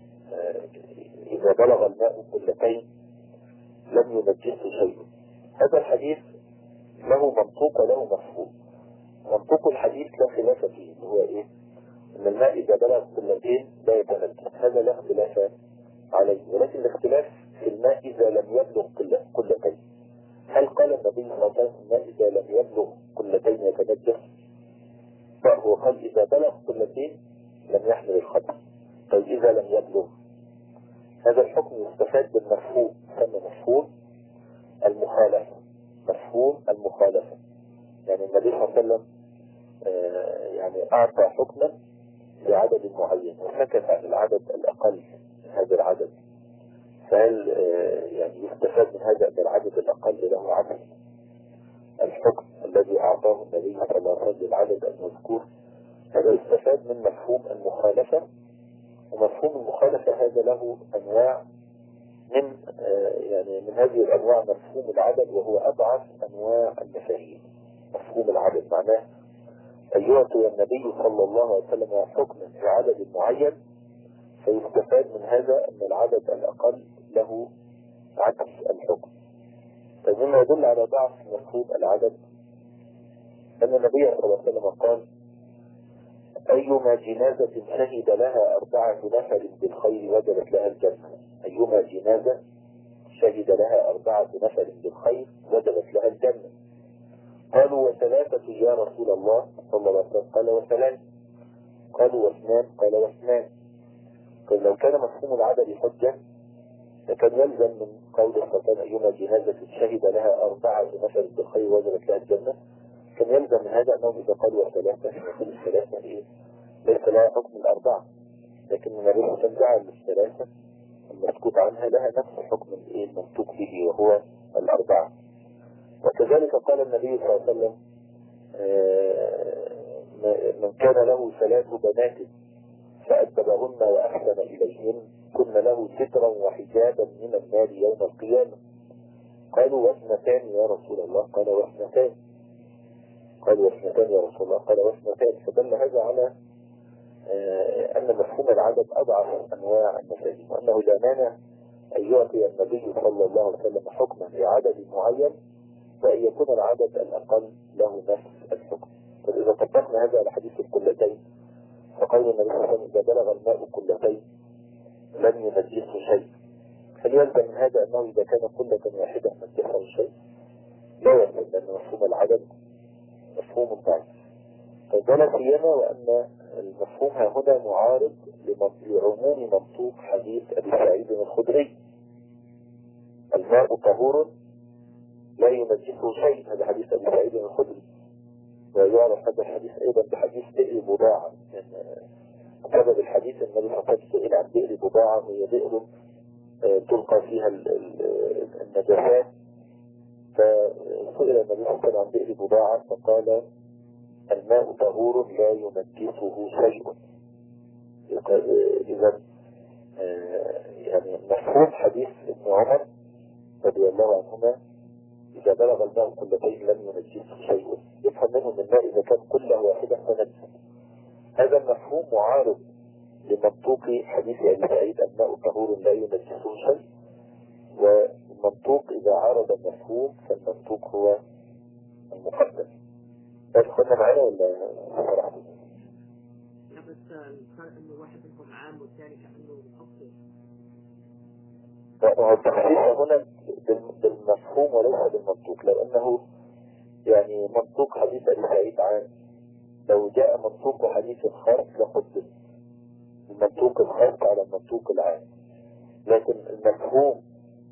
إذا بلغ الماء قلتين لم ينجسه شيء. هذا الحديث له منطوق وله مفهوم. منطوق الحديث لا خلاف فيه، هو إيه؟ أن الماء إذا بلغ قلتين لا يتنجس، هذا لا اختلاف عليه. ولكن الاختلاف في الماء إذا لم يبلغ قلتين. هل قال النبي صلى الله عليه وسلم الماء إذا لم يبلغ قلتين يتنجس؟ فهو قال إذا بلغ قلتين لم يحمل الخبث. طيب إذا لم يبلغ، هذا الحكم يستفاد بالمفهوم، يسمى مفهوم المخالفة. مفهوم المخالفة يعني النبي صلى الله عليه وسلم يعني أعطى حكما لعدد معين وسكت عن العدد الأقل من هذا العدد. فهل يعني يستفاد من هذا أن العدد الأقل له عدد الحكم الذي أعطاه النبي صلى الله عليه وسلم للعدد المذكور؟ هذا يستفاد من مفهوم المخالفة. ومفهوم المخالفة هذا له أنواع، من يعني من هذه الأنواع مفهوم العدد، وهو أضعف أنواع المفاهيم. مفهوم العدد معناه أن يعطي النبي صلى الله عليه وسلم حكما في عدد معين، فيستفاد من هذا أن العدد الأقل له عكس الحكم. فمما يدل على ضعف مفهوم العدد أن النبي صلى الله عليه وسلم قال أيما جنازة شهد لها 4 نفر بالخير وجبت لها الجنة. أيما جنازة شهد لها 4 نفر بالخير وجبت لها الجنة. قالوا و3 يا رسول الله صلى الله عليه وسلم؟ قال و3. قالوا و2؟ قال و2. قال لو كان مفهوم العدد حجة لكان يلزم من قول الصلاة أيما جنازة شهد لها 4 نفر بالخير وجبت لها الجنة، كان يلزم من هذا أنه إذا قالوا و3 فكل الثلاثة إيه؟ ليس لها حكم الأربعة، لكن النبي صلى الله عليه وسلم جعل الثلاثة المسكوت عنها لها نفس حكم المنطوق به وهو الأربعة. وكذلك قال النبي صلى الله عليه وسلم من كان له 3 بنات فأدبهن وأحسن إليهن كن له سترا وحجابا من النار يوم القيامة. قالوا و2 يا رسول الله؟ قال و2. قالوا و2 يا رسول الله؟ قال و2. فدل هذا على أن مفهوم العدد أضعف أنواع المفاهيم، وأنه لا مانع أن يعطي النبي صلى الله عليه وسلم حكما لعدد معين وأن يكون العدد الأقل له نفس الحكم. فإذا طبقنا هذا على حديث القلتين فقول النبي صلى الله عليه وسلم إذا بلغ الماء قلتين لم ينجسه شيء، هل يلزم من هذا أنه إذا كان قلة واحدة نجسه شيء؟ لا يلزم، لأن مفهوم العدد مفهوم ضعيف. فلا سيما وأن المفهوم هنا معارض لعموم منطوق حديث أبي سعيد الخدري الماء طهور لا ينجسه شيء. هذا حديث أبي سعيد الخدري، ويعرف هذا الحديث أيضا بحديث بئر بضاعة. سبب الحديث النبي صلى الله عليه وسلم سئل عن بئر بضاعة، وهي بئر تلقى فيها النجاسات، فسئل النبي صلى الله عليه وسلم عن بئر بضاعة فقال الماء طهور لا ينجسه شيء. إذا يعني مفهوم حديث ابن عمر رضي الله عنهما إذا بلغ الماء قلتين لم ينجسه شيء، يفهم منه أن الماء إذا كان قلة واحدة فنجس. هذا المفهوم معارض لمنطوق حديث أبي سعيد الماء طهور لا ينجسه شيء، المنطوق إذا عارض المفهوم فالمنطوق هو المقدم. بس خدنا معانا ولا شرحت؟ لا بس الفرق انه واحد منهم عام والثاني كأنه مخصص. التخصيص هنا بالمفهوم وليس بالمنطوق، لأنه يعني منطوق حديث أبي سعيد عام، لو جاء منطوق حديث الخاص لقدم المنطوق الخاص على المنطوق العام، لكن المفهوم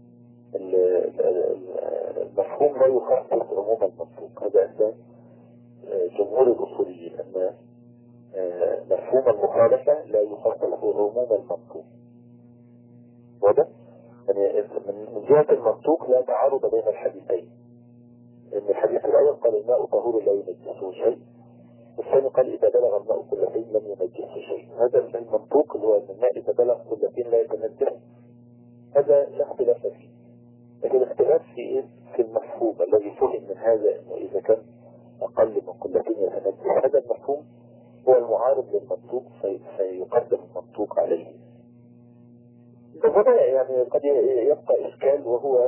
المفهوم لا يخصص عموم المنطوق. هذا أساس جمهور الأصوليين، أن مفهوم المخالفة لا يخصص عموم المنطوق. وده يعني من جهة المنطوق لا تعارض بين الحديثين، إن الحديث الأول قال الماء طهور لا ينجسه شيء، والثاني قال إذا بلغ الماء قلتين لم ينجسه شيء. هذا المنطوق اللي هو أن الماء إذا بلغ قلتين لا يتنجس، هذا لا اختلاف فيه. لكن الاختلاف في إيه؟ في المفهوم الذي فهم من هذا، إنه إذا كان أقل من قلتين يتنجس، هذا المفهوم هو المعارض للمنطوق فيقدم المنطوق عليه. فهنا يعني قد يبقى إشكال، وهو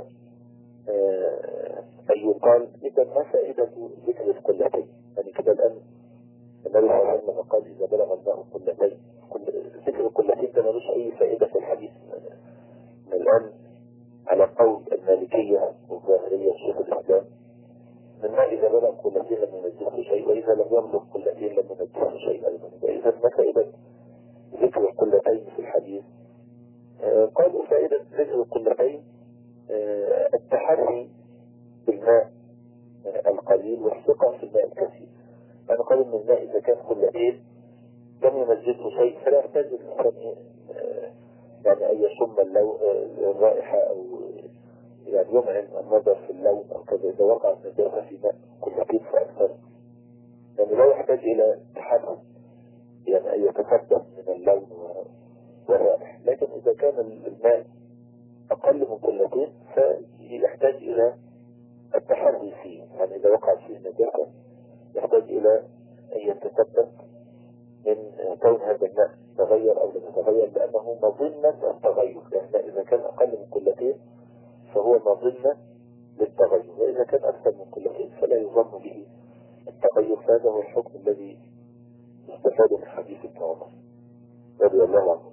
أن يقال إذا ما فائدة ذكر القلتين؟ يعني كده الآن النبي صلى الله عليه وسلم قال إذا بلغ الماء قلتين، ذكر القلتين ده ملوش أي فائدة في الحديث. من الآن على قول المالكية والظاهرية شيخ الإسلام، الماء إذا بلغ قلتين لم ينجسه شيء، وإذا لم يبلغ قلتين لم ينجسه شيء أيضا. وإذا ما فائدة ذكر القلتين في الحديث؟ قالوا فائدة ذكر القلتين التحري بالماء القليل والثقة في الماء الكثير. أنا قال إن الماء إذا كان قلتين لم ينجسه شيء، فلا يحتاج الإنسان يعني أن يشم الرائحة أو يعني يمعن النظر في اللون أو كذا إذا وقعت نجاسة في ماء قلتين فأكثر، يعني لا يحتاج إلى تحري يعني أن يتثبت من اللون والرائحة. لكن إذا كان الماء أقل من قلتين فيحتاج إلى التحري فيه، يعني إذا وقعت فيه نجاسة يحتاج إلى أن يتثبت من كون هذا الماء تغير أو لم يتغير، لأنه مظنة التغير. يعني إذا كان أقل من قلتين فهو مظنة للتغير، وإذا كان أكثر من قلتين فلا يظن به التغير. هذا هو الحكم الذي استفاد من حديث ابن عمر رضي الله عنه.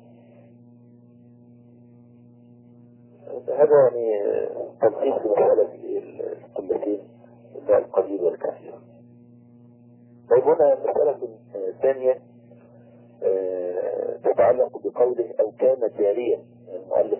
هذا يعني تلخيص مسألة القلتين، الماء القليل والكثير. طيب هنا مسألة ثانية تتعلق بقوله أو كان جاريا. المؤلف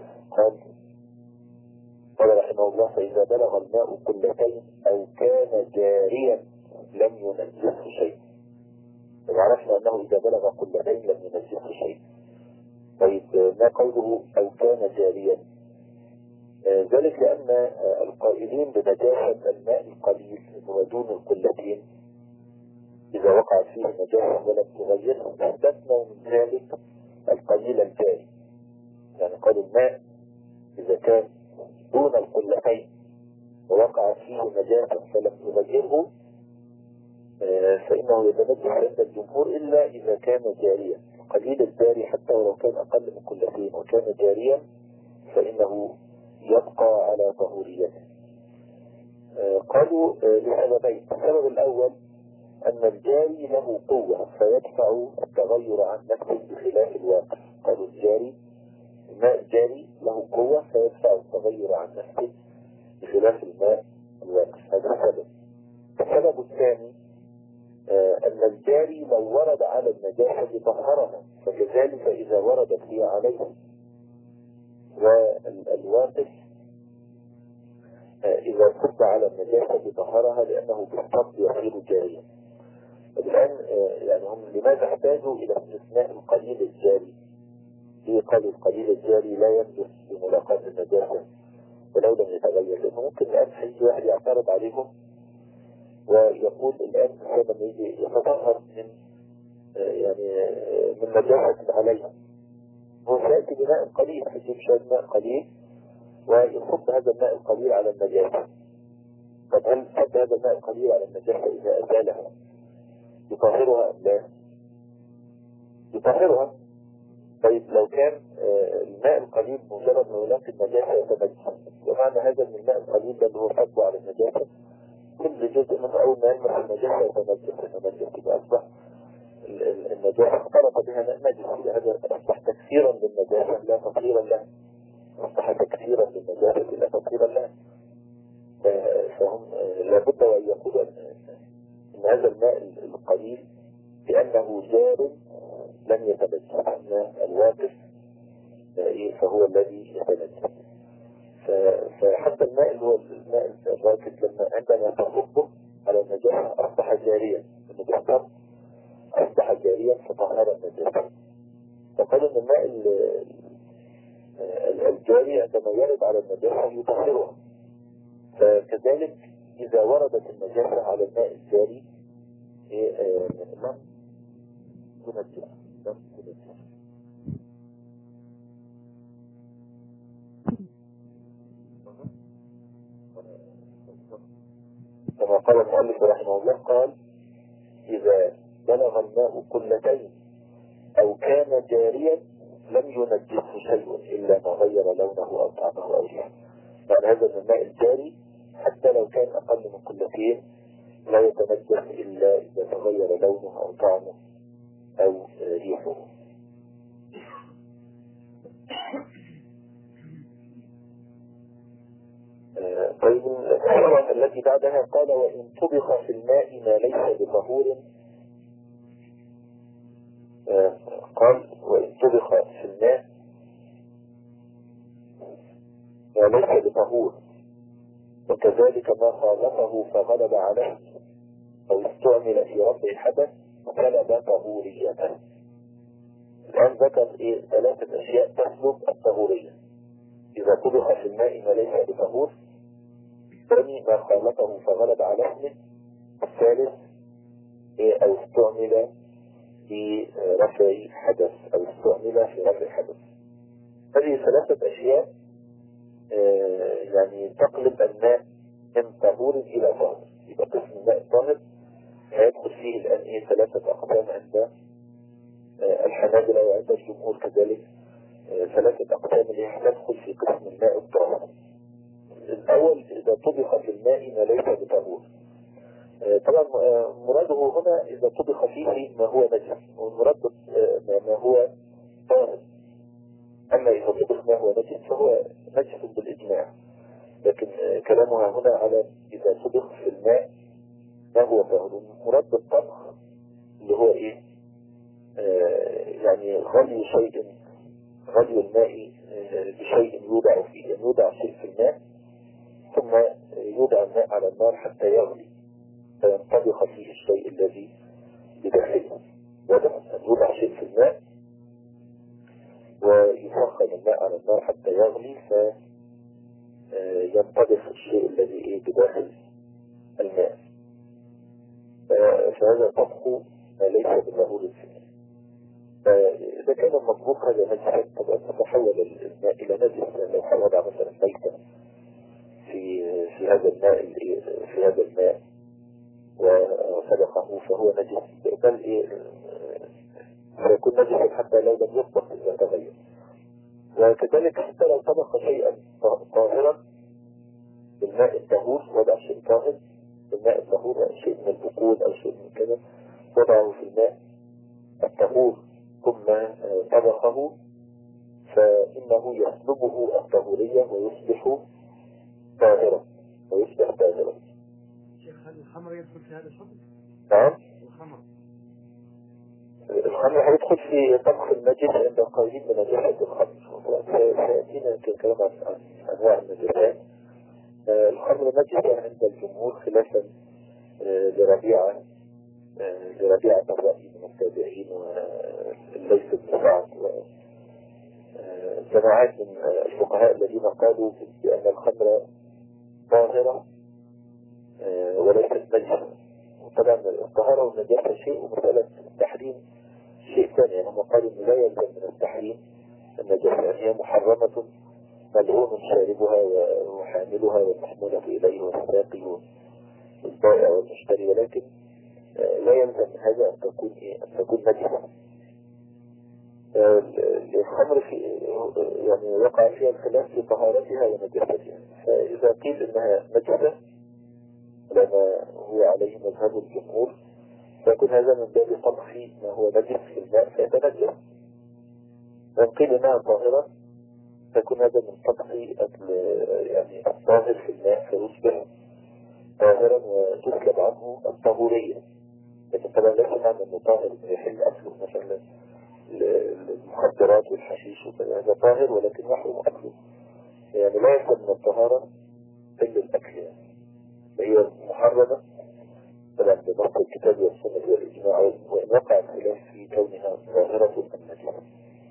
قال رحمه الله فإذا بلغ الماء قلتين أو كان جاريا لم ينجسه شيء. وعرفنا أنه إذا بلغ قلتين لم ينجسه شيء. طيب ما قوله أو كان جاريا؟ ذلك لأن القائلين بنجاسة الماء القليل ودون القلتين إذا وقعت فيه نجاسة ولم تغيره استثنوا من ذلك القليل الجاري. يعني قالوا الماء إذا كان دون القلتين ووقعت فيه نجاسة فلم تغيره فإنه يتنجس عند الجمهور إلا إذا كان جاريا. قليل الجاري حتى ولو كان أقل من قلتين وكان جاريا فإنه يبقى على طهوريته. قالوا لسببين. السبب الأول أن الجاري له قوة فيدفع التغير عن نفسه بخلاف الواقع. قالوا الجاري الماء الجاري له قوة فيدفع التغير عن نفسه بخلاف الماء الواقع. هذا السبب. السبب الثاني أن الجاري لو ورد على النجاسة طهرها، فكذلك إذا وردت هي عليه. والواقف إذا صب على النجاسة طهرها لأنه بالصب يصير جاريا. الآن يعني هم لماذا احتاجوا إلى استثناء القليل الجاري؟ ليه قالوا القليل الجاري لا ينجس بملاقاة النجاسة ولو لم يتغير؟ لأنه ممكن الآن حيث واحد يعترض عليهم ويقول الآن لما يجي يتطهر من يعني من نجاسة عليها، هو سيأتي بماء قليل، هيجيب شوية ماء قليل ويصب هذا الماء القليل على النجاسة. طب هل صب هذا الماء القليل على النجاسة إذا أزالها يطهرها أم لا؟ يطهرها. طيب لو كان الماء القليل مجرد ما يلاقي النجاسة يتنجس، ومعنى هذا ان الماء القليل ده اللي هو حبه على النجاسة كل جزء منه أول ما يلمس النجاسة يتنجس، يبقى أصبح النجاسة اختلط بها ماء نجس، هذا أصبح تكثيرا للنجاسة لا تطهيرا لها، أصبح تكثيرا للنجاسة لا تطهيرا لها. فهم لابد وأن يقولوا أن هذا الماء القليل لأنه جار لن يتنجس، أن الواقف فهو الذي يتنجس. فحتى الماء اللي هو الماء الراكد عندما تصبه على النجاسة أصبح جاريا، النجاسة أصبح جاريا فطهر النجاسة. فقال أن الماء الجاري عندما يرد على النجاسة يطهرها، فكذلك إذا وردت النجاسة على الماء الجاري لم تنجس. كما قال المؤلف رحمه الله قال: إذا بلغ الماء قلتين أو كان جاريا لم ينجسه شيء إلا ما غير لونه أو طعمه أو ريحه. يعني هذا الماء الجاري حتى لو كان أقل من قلتين لا يتنجس إلا إذا تغير لونه أو طعمه أو ريحه. طيب الصورة التي بعدها قال: وإن طبخ في الماء ما ليس بطهور، قال: وإن طبخ في الماء ما ليس بطهور وكذلك ما خالطه فغلب عليه أو استعمل في رفع حدث سلب طهوريته. الآن ذكر ثلاثة أشياء تسلب الطهورية: إذا طبخ في الماء ما ليس بطهور، الثاني ما خالطه فغلب عليه، الثالث أو استعمل في رفع حدث أو استعمل في رفع حدث. هذه ثلاثة أشياء يعني تقلب الماء من طهور إلى طاهر. يبقى قسم الماء الطاهر هيدخل فيه الآن ثلاثة أقسام عند الحنابلة وعند الجمهور كذلك، ثلاثة أقسام اللي هتدخل في قسم الماء الطاهر. الأول: إذا طبخ في الماء ما ليس بطهور. طبعا مراده هنا إذا طبخ فيه ما هو نجس، والمراد ما هو طاهر. أما إذا طبخ ما هو نجس فهو نجس بالإجماع، لكن كلامها هنا على إذا طبخ في الماء ما هو طاهر. المراد بالطبخ اللي هو يعني غلي الماء بشيء يوضع فيه، يعني يوضع شيء في الماء ثم يوضع الماء على النار حتى يغلي فينطبخ فيه الشيء الذي بداخله. يوضع شيء في الماء ويسخن الماء على النار حتى يغلي فينطبخ الشيء الذي بداخل الماء، فهذا طبخ ما ليس بطهور الفم. فإذا كان المطبوخ هذا نجسا طبعا تتحول الماء إلى نجس. لو وضع مثلا ميتا في هذا الماء وسلقه فهو نجس، بل سيكون نجسا حتى لو لم يطبخ إذا تغير. وكذلك حتى لو طبخ شيئا طاهرا بالماء الطهور، وضع شيء طاهر بالماء الطهور، شيء من البقول أو شيء من كذا، وضعه في الماء الطهور ثم طبخه، فإنه يسلبه الطهورية ويصبح طاهرا. شيخ، هل الخمر يدخل في هذا الحكم؟ نعم، الخمر هيدخل في طبخ النجس عند قليل من نجاسة الخمر. سيأتينا الكلام عن أنواع النجاسات. الخمر نجسة عند الجمهور خلافا لربيعة الرأي من التابعين وليس بن سعد وجماعات من الفقهاء الذين قالوا بأن الخمر طاهرة وليست نجسة. وطبعا الطهارة والنجاسة شيء ومسألة التحريم شيء ثاني. هم قالوا إنه لا يلزم من التحريم النجاسة، هي محرمة ملعون شاربها وحاملها والمحمولة إليه والساقي والبائع والمشتري، ولكن لا يلزم هذا أن تكون نجسة. الخمر في يعني وقع فيها الخلاف في طهارتها ونجاستها. فإذا قيل إنها نجسة لما هو عليه مذهب الجمهور فيكون هذا من باب طبخ ما هو نجس في الماء فيتنجس. وإن قيل إنها طاهرة فيكون هذا من طبخ يعني الطاهر في الماء فيصبح طاهرا وتسلب عنه الطهورية. لكن طبعا ليس معنى أنه طاهر يحل أكله مثلا المخدرات والحشيش وكذا، هذا طاهر ولكن يحرم أكله. يعني لا يكون من الطهارة إلا الأكل، يعني هي محرمة طبعا بنص الكتاب والسنة والإجماع، وإن وقع الخلاف في كونها ظاهرة أم نجسة.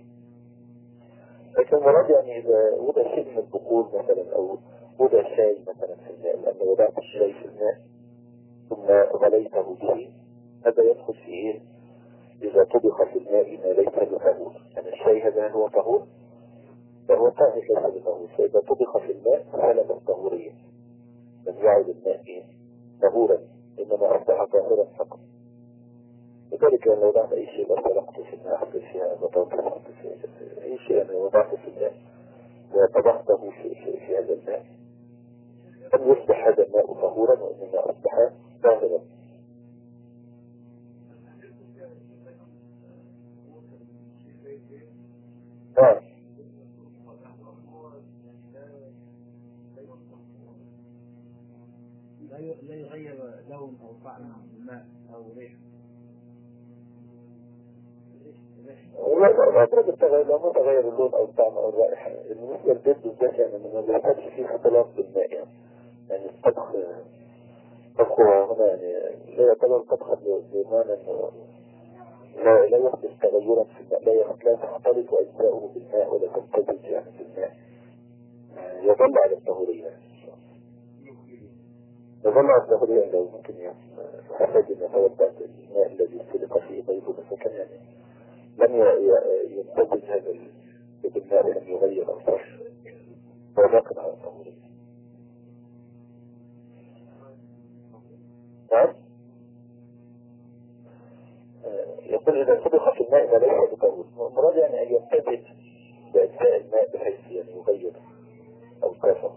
لكن المراد يعني إذا وضع شيء من البقول مثلا أو وضع شاي مثلا في الماء، لأن وضعت الشاي في الماء ثم غليته به، هذا يدخل في إيه؟ إذا طبخ في الماء ما ليس بطهور، يعني الشاي هذا هو طهور فهو طاهر ليس بطهور، فإذا طبخ في الماء سلب الطهورية، لم يعد الماء طهورا إنما أصبح طاهرا فقط. لذلك لو وضعت أي شيء أطلقته في الماء أحدث فيها بطاطس أحدث فيها أي شيء أنا وضعته في الماء وطبخته في هذا الماء أن يصبح هذا الماء طهورا وإنما أصبح طاهرا. لا يغير لون أو طعم الماء أو ريحه. لا تغير اللون أو الطعم أو الرائحة. بالنسبة للبيت بالذات يعني ما بيحتاجش فيه اختلاط بالماء، يعني الطبخ هنا يعني لا يعتبر طبخا بمعنى أنه لا يحدث تغيرا في الماء، لا تختلط أجزاؤه بالماء ولا تمتزج يعني بالماء، يظل على الطهورية. يظل على الطهورية لو ممكن يحتاج أن يتوضأ الماء الذي سلق فيه بيض مسكن، يعني لم يمتزج هذا بالماء ولم يغير أوصاف وباق على الطهورية. نعم. يقول إذا طبخ في الماء ما ليس بطهور، المراد يعني أن يمتزج بأجزاء الماء بحيث يعني يغير أوصافه.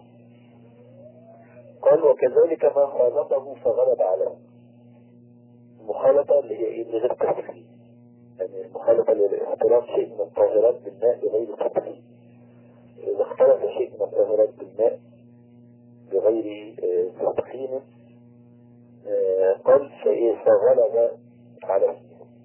قال وكذلك ما خالطه فغلب عليه. المخالطة اللي هي إيه؟ بغير تسخين، يعني المخالطة لاختلاط شيء من الطاهرات بالماء بغير تسخين. إذا اختلط شيء من الطاهرات بالماء بغير تسخين قال فغلب عليه.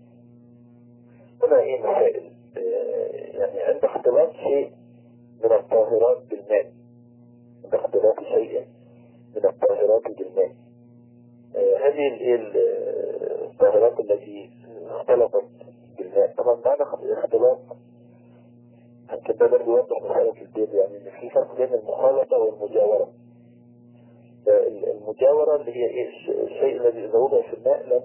هنا ايه مسائل؟ يعني عند اختلاط شيء من الطاهرات بالماء، عند اختلاط شيء من الطاهرات بالماء، هذه الطاهرات التي اختلطت بالماء طبعا معنى اختلاط كده برضه يوضح مسألة البيض، يعني ان في فرق بين المخالطة والمجاورة. المجاورة اللي هي ايه؟ الشيء الذي اذا وضع في الماء لم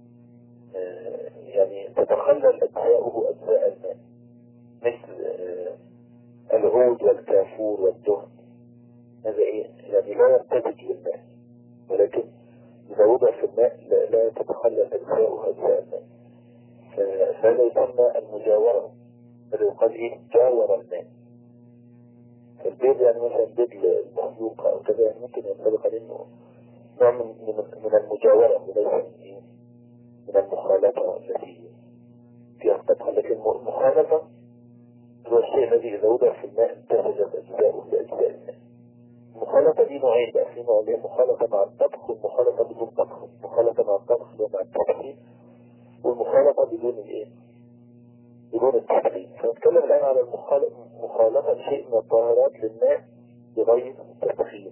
يعني تتخلل أجزاؤه أجزاء الماء، مثل العود والكافور والدهن، هذا إيه؟ يعني لا يمتزج بالماء، ولكن إذا وضع في الماء لا تتخلل أجزاؤه أجزاء الماء، فهذا يسمى المجاورة، الذي يقال إيه؟ جاور الماء. فالبيض يعني مثلا بيض المخلوق أو كذا يعني ممكن ينطبق عليه إنه نوع من المجاورة وليس من المخالطة التي فيها الطبخ. لكن المخالطة هو الشيء الذي إذا وضع في الماء امتزجت أجزاؤه بأجزاء الماء. المخالطة دي نوعين بقى، في نوع اللي هي مخالطة مع الطبخ والمخالطة بدون طبخ. المخالطة مع الطبخ ومع التدخين، والمخالطة بدون الايه؟ بدون التدخين. فنتكلم الآن على مخالطة شيء من الطاهرات للماء بغير التدخين.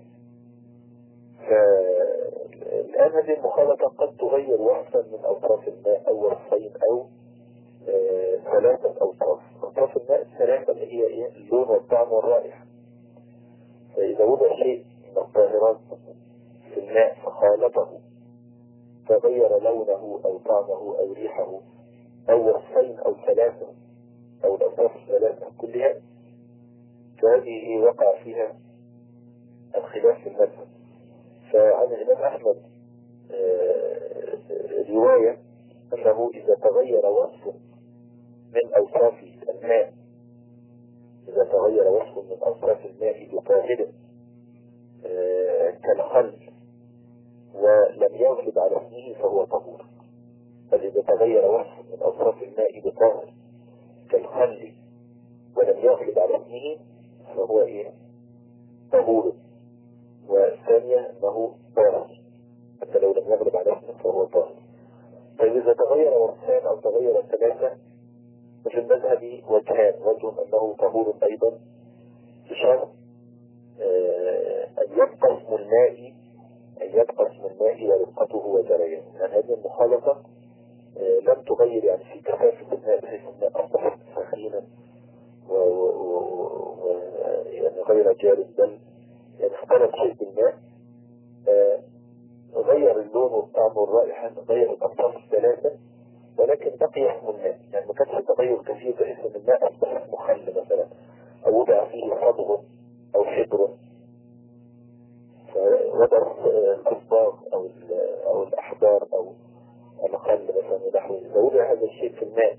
فالآن هذه المخالطة قد تغير وصفا من أوصاف الماء أو وصفين أو ثلاثة أوصاف. أوصاف الماء الثلاثة اللي هي إيه؟ اللون والطعم والرائحة. فإذا وضع شيء من الطاهرات في الماء فخالطه فغير لونه أو طعمه أو ريحه أو وصفين أو ثلاثة أو الأوصاف الثلاثة كلها، فهذه وقع فيها الخلاف في المذهب. فعن الإمام أحمد رواية أنه إذا تغير وصف من أوصاف تغير وصف من أوصاف الماء بطاهر كالخل ولم يغلب على اسمه فهو طهور. فإذا تغير وصف من أوصاف الماء بطاهر كالخل ولم يغلب على اسمه فهو طهور. والثانية أنه طاهر حتى لو لم يغلب على اسمه فهو طاهر. طيب إذا تغير وصفان أو تغير ثلاثة ففي المذهب وجهان: وجه أنه طهور أيضا بشرط أن يبقى اسم الماء ورقته وجريانه. يعني هذه المخالطة لم تغير يعني في كثافة الماء بحيث الماء أصبح سخينا يعني غير جارد، بل يعني اختلط شيء بالماء غير اللون والطعم والرائحة، غير الأطراف الثلاثة، ولكن بقي اسم الماء. يعني ما كانش تغير كثير بحيث ان الماء اصبح مخل مثلا او وضع فيه صبغ او حبر فوضع الاصباغ او الاحجار او الخل مثلا ونحوه. اذا وضع هذا الشيء في الماء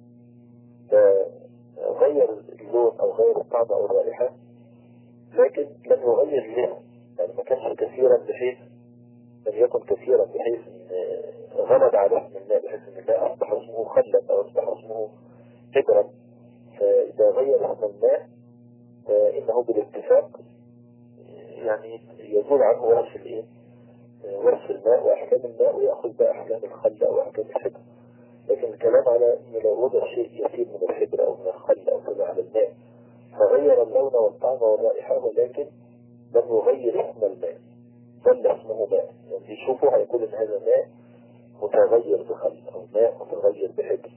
فغير اللون او غير الطعم او الرائحة، لكن لم يغير الاسم. يعني ما كانش كثيرا بحيث لم يكن كثيرا بحيث غلب على اسم الماء بحيث ان الماء اصبح اسمه خلا او اصبح اسمه حبرا. فاذا غير اسم الماء فانه بالاتفاق يعني يزول عنه وصف الماء واحكام الماء ويأخذ بقى احكام الخل او احكام الحبر. لكن الكلام على ان لو وضع شيء يسير من الحبر او من الخل او كذا على الماء فغير اللون والطعم والرائحة ولكن لم يغير اسم الماء ظل اسمه ماء، يعني يشوفوا هيقول ان هذا ماء متغير بخل او ماء متغير بحبر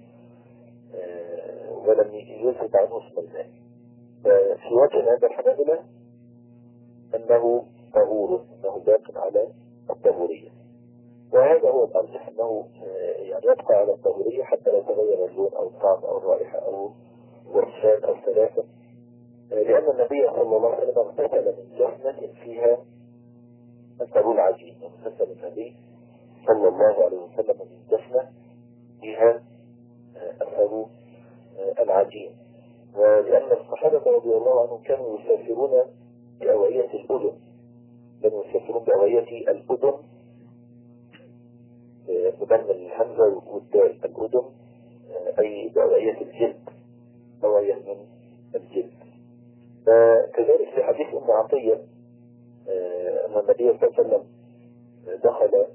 ولم يثبت عنه اسم الماء. في وجه هذا الحنابلة انه طهور، انه باق على الطهورية، وهذا هو الارجح انه يعني يبقى على الطهورية حتى لا يتغير اللون او الطعم او الرائحة او وصفان او ثلاثة، لان النبي صلى الله عليه وسلم اغتسل من جفنة فيها أثر العجين. اغتسل النبي صلى الله عليه وسلم من جفنة فيها أثر العجين. ولأن الصحابة رضي الله عنهم كانوا يسافرون بأوعية الأذن، كانوا يسافرون بأوعية الأذن بضم الهمزة والدال، الأذن أي بأوعية الجلد، أوعية من الجلد. فكذلك في حديث أم عطية أن النبي صلى الله عليه وسلم دخل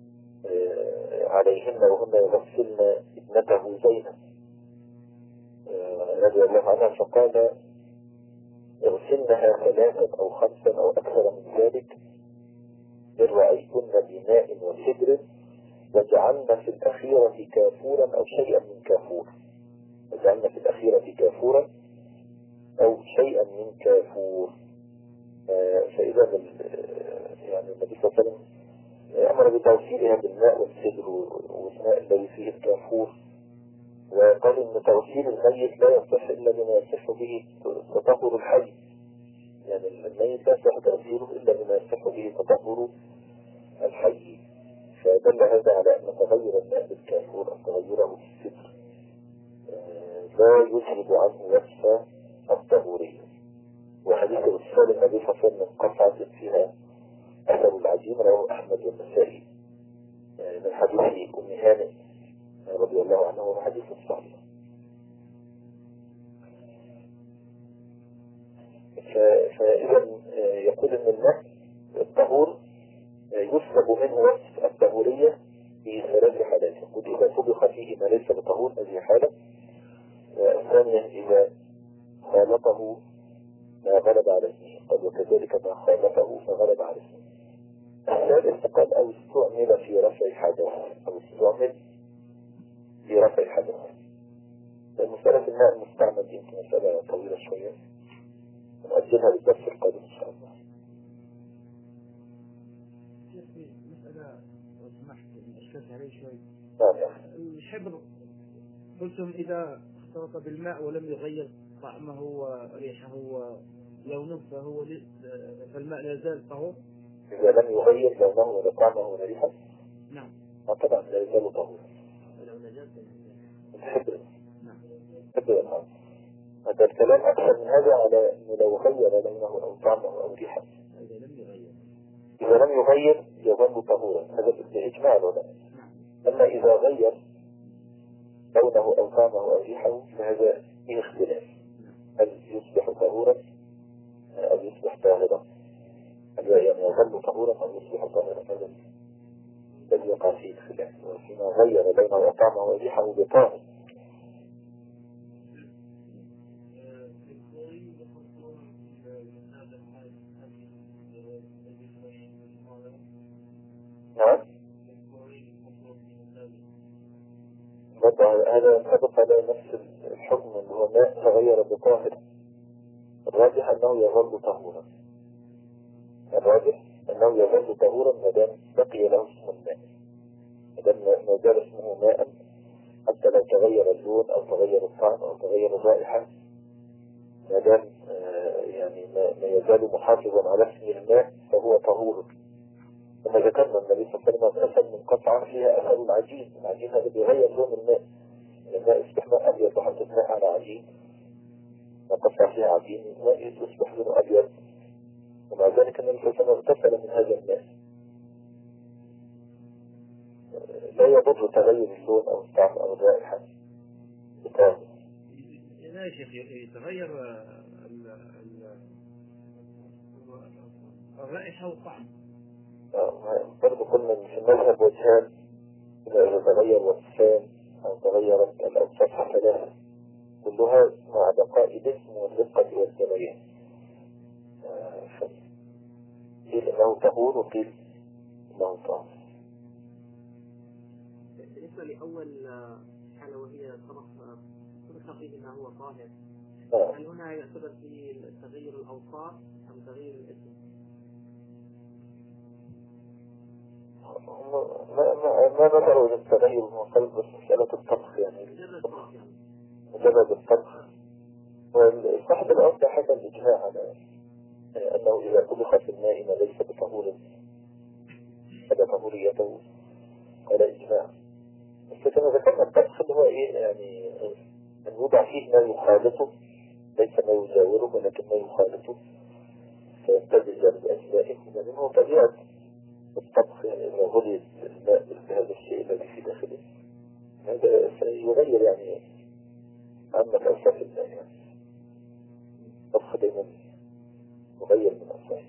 عليهن وهن يغسلن ابنته زينب رضي الله عنها فقال: اغسلنها 3 أو 5 أو أكثر من ذلك إن رأيتن بماء وسدر وجعلنا في الأخيرة كافورا أو شيئا من كافور. وجعلنا في الأخيرة كافورا أو شيئا من كافور. فإذا يعني النبي صلى الله عليه وسلم أمر بتوصيلها بالماء والسدر والماء الذي فيه الكافور، وقال إن توصيل الميت لا يصح إلا بما يصح به تطهر الحي. يعني الميت لا يصح توصيله إلا بما يصح به تطهر الحي. فدل هذا على أن تغير الماء بالكافور أو تغيره بالسدر لا يذهب عنه وصف الطهورية. وحديث الرسول النبي صلى الله عليه وسلم قطعة فيها أثر العجين رواه أحمد والنسائي من حديث أم هانئ رضي الله عنه وحديث صحيح. فإذا يقول أن الماء الطهور يسلب منه وصف الطهورية في 3 حالات. يقول إذا سبق فيه ما ليس بطهور هذه حالة، والثانية إذا خالطه ما غلب على اسمه، قال وكذلك ما خالطه فغلب على اسمه. الثالث قال أو استعمل في رفع حدث، أو استعمل في رفع حدث. مسألة الماء المستعمل يمكن مسألة طويلة شوية، نؤجلها للدرس القادم إن شاء الله. مسألة لو سمحت أشكلت عليه شوي. نعم يا أخي. الحبر قلتم إذا اختلط بالماء ولم يغير طعمه وريحه ولونه فالماء لا يزال طهور؟ إذا لم يغير لونه ولا طعمه ولا ريحه؟ نعم. طبعا لا يزال طهور. ولو نجاسة الحبر. نعم. الحبر نعم. هذا الكلام أكثر من هذا على أنه لو غير لونه أو طعمه أو ريحه. إذا لم يغير يظل طهورا، هذا بإجماع العلماء. أما إذا غير لونه أو طعمه أو ريحه فهذا فيه اختلاف، هل يصبح طهورا أو يصبح طاهرا، هل يعني يظل طهورا أو يصبح طاهرا، هذا الذي يقع فيه الخلاف. وفيما غير لونه أو طعمه أو ريحه بطاهر. نعم، هذا ينطبق على نفس الحكم اللي هو ماء تغير بطاهر. الراجح أنه يظل طهورا، الراجح أنه يظل طهورا ما دام بقي له اسم الماء، ما دام ما زال اسمه ماء، حتى لو تغير اللون أو تغير الطعم أو تغير الرائحة، ما دام يعني ما يزال محافظا على اسم الماء فهو طهور. كما ذكرنا النبي صلى الله عليه وسلم أسد من قطعة فيها أثر العجين، العجين هذا بيغير لون الماء، الماء يصبح ماء أبيض وحطت ماء على عجين، وقطع فيها عجين الماء يصبح لونه أبيض، ومع ذلك النبي صلى الله عليه وسلم اغتسل من هذا الماء. لا يضر تغير اللون أو الطعم أو الرائحة بطاهر. لا يا شيخ، يتغير الرائحة والطعم. برضو قلنا في المذهب وجهان، إذا تغير وصفان أو تغيرت الأوصاف ثلاثة كلها مع بقاء الاسم والرقة والجمال، قيل إنه طهور وقيل إنه طاهر. بالنسبة لأول حالة وهي طبخ فيه ما هو طاهر، هل هنا يعتبر في تغير الأوصاف أم تغير الاسم؟ ما نظروا للتغير من قلب، بس مسألة الطبخ يعني مجرد الطبخ. وصاحب الأرض حتى الإجماع على أنه إذا طبخ في الماء ما ليس بطهور هذا طهوريته على إجماع. بس كما ذكرنا الطبخ اللي هو إيه يعني أن يوضع فيه ما يخالطه، ليس ما يجاوره ولكن ما يخالطه فيمتزج بأجزائه، لأنه طبيعة الطبخ يعني إذا غلي الماء بهذا الشيء الذي في داخله هذا سيغير يعني عامة أوصاف الماء. يعني الطبخ دائما مغير من أوصافه.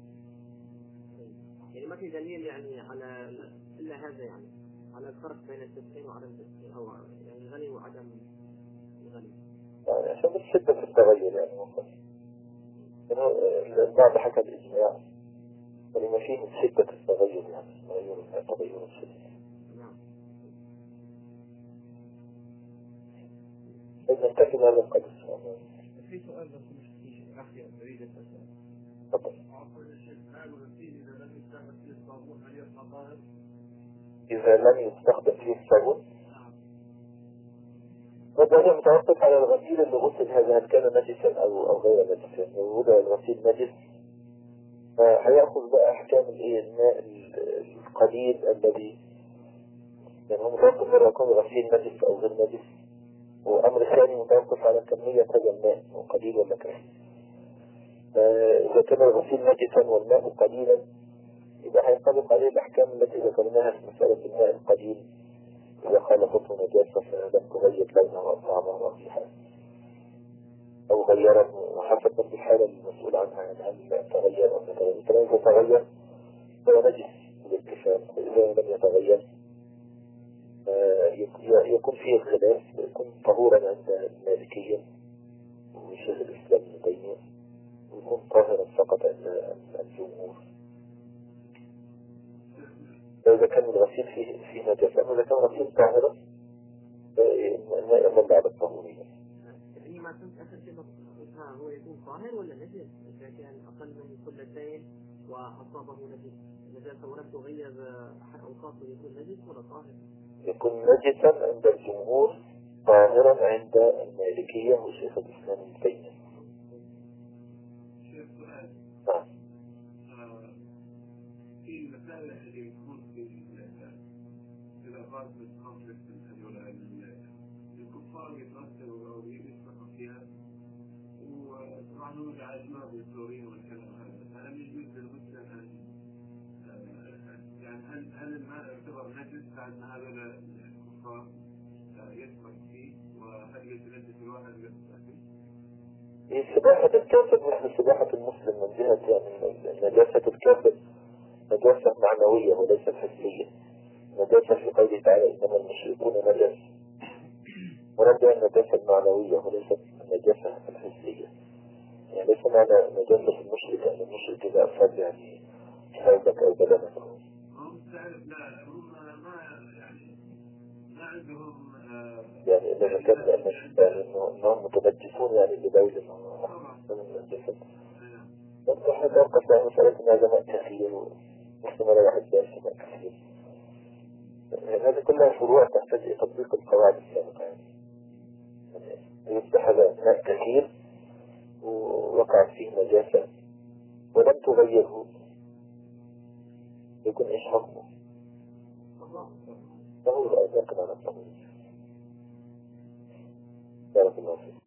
يعني ما في دليل يعني على إلا هذا، يعني على الفرق بين التدخين وعدم التدخين، أو يعني غني وعدم غني. يعني عشان الشدة في التغير يعني ممكن البعض حكى الإجماع ولما فيه من شدة التغير، يعني تغير الشدة. إذا نكتفي هذا القدر إن شاء الله. في سؤال بس مش أخي أريد أسأل. تفضل. إذا لم يستخدم فيه الصابون وده متوقف على الغسيل اللي غسل هذا، هل كان نجسا أو غير نجسا. لو وضع الغسيل نجس هيأخذ بقى أحكام الماء القليل الذي يعني هو متوقف مرة يكون الغسيل نجس أو غير نجس، وأمر ثاني متوقف على كمية هذا الماء قليل ولا كثير. إذا كان الغسيل نجسا والماء قليلا يبقى هينطبق عليه الأحكام التي ذكرناها في مسألة الماء القليل، إذا خالطته نجاسة فلم تغير لونها وطعمها ورائحته أو غيرت، وحسب برضه الحالة المسؤول عنها يعني هل تغير أو لا تغير. كمان إذا تغير هو نجس بالاتفاق، وإذا لم يتغير يكون فيه خلاف، يكون طهورا عند المالكية وشيخ الإسلام ابن تيمية، ويكون طاهرا فقط عند الجمهور. إذا كان الغسيل فيه نجاسة، أما إذا كان الغسيل طاهرا ما يظل على الطهورية. يعني ما كنت آخر شيء هو يكون طاهر ولا نجس؟ إذا كان أقل من قلتين وأصابه نجاسة ولم تغير أوصافه يكون نجس ولا طاهر؟ يكون نجسا عند الجمهور، طاهرا عند المالكية وشيخ الإسلام ابن تيمية. في المسائل اللي يكون في الأغراض بالكونفليكت هذول الكفار يتمثلوا أو يسمحوا فيها نقول على الماء بالكلورين والكلام هذا، هل يجوز للمسلم أن يعني هل الماء يعتبر نجس بعد ما هذا الكفار يدخل فيه، وهل يتنجس الواحد يدخل فيه؟ سباحة الكافر مثل سباحة المسلم من جهة يعني نجاسة الكافر نجاسة معنوية وليست حسية. نجاسة في قوله تعالى إنما المشركون نجس، ورد النجاسة المعنوية وليست النجاسة الحسية. يعني ليس معنى نجاسة المشرك أن المشرك إذا أفاد يعني ثوبك أو بدنك. هم تعرف لا هم ما يعني ما عندهم يعني إذا كان أنهم متنجسون يعني ببول من الجسد. نحن نوقف يعني مسألة أن هذا ماء كثير ومسلم لا يحب ذلك ماء كثير. يعني هذه كلها فروع تحتاج إلى تطبيق القواعد السابقة. يعني يصبح هذا ماء كثير ووقعت فيه نجاسة ولم تغيره، يكون إيش حكمه؟ فهو لا يمكن أن نطمئن. بارك الله فيك.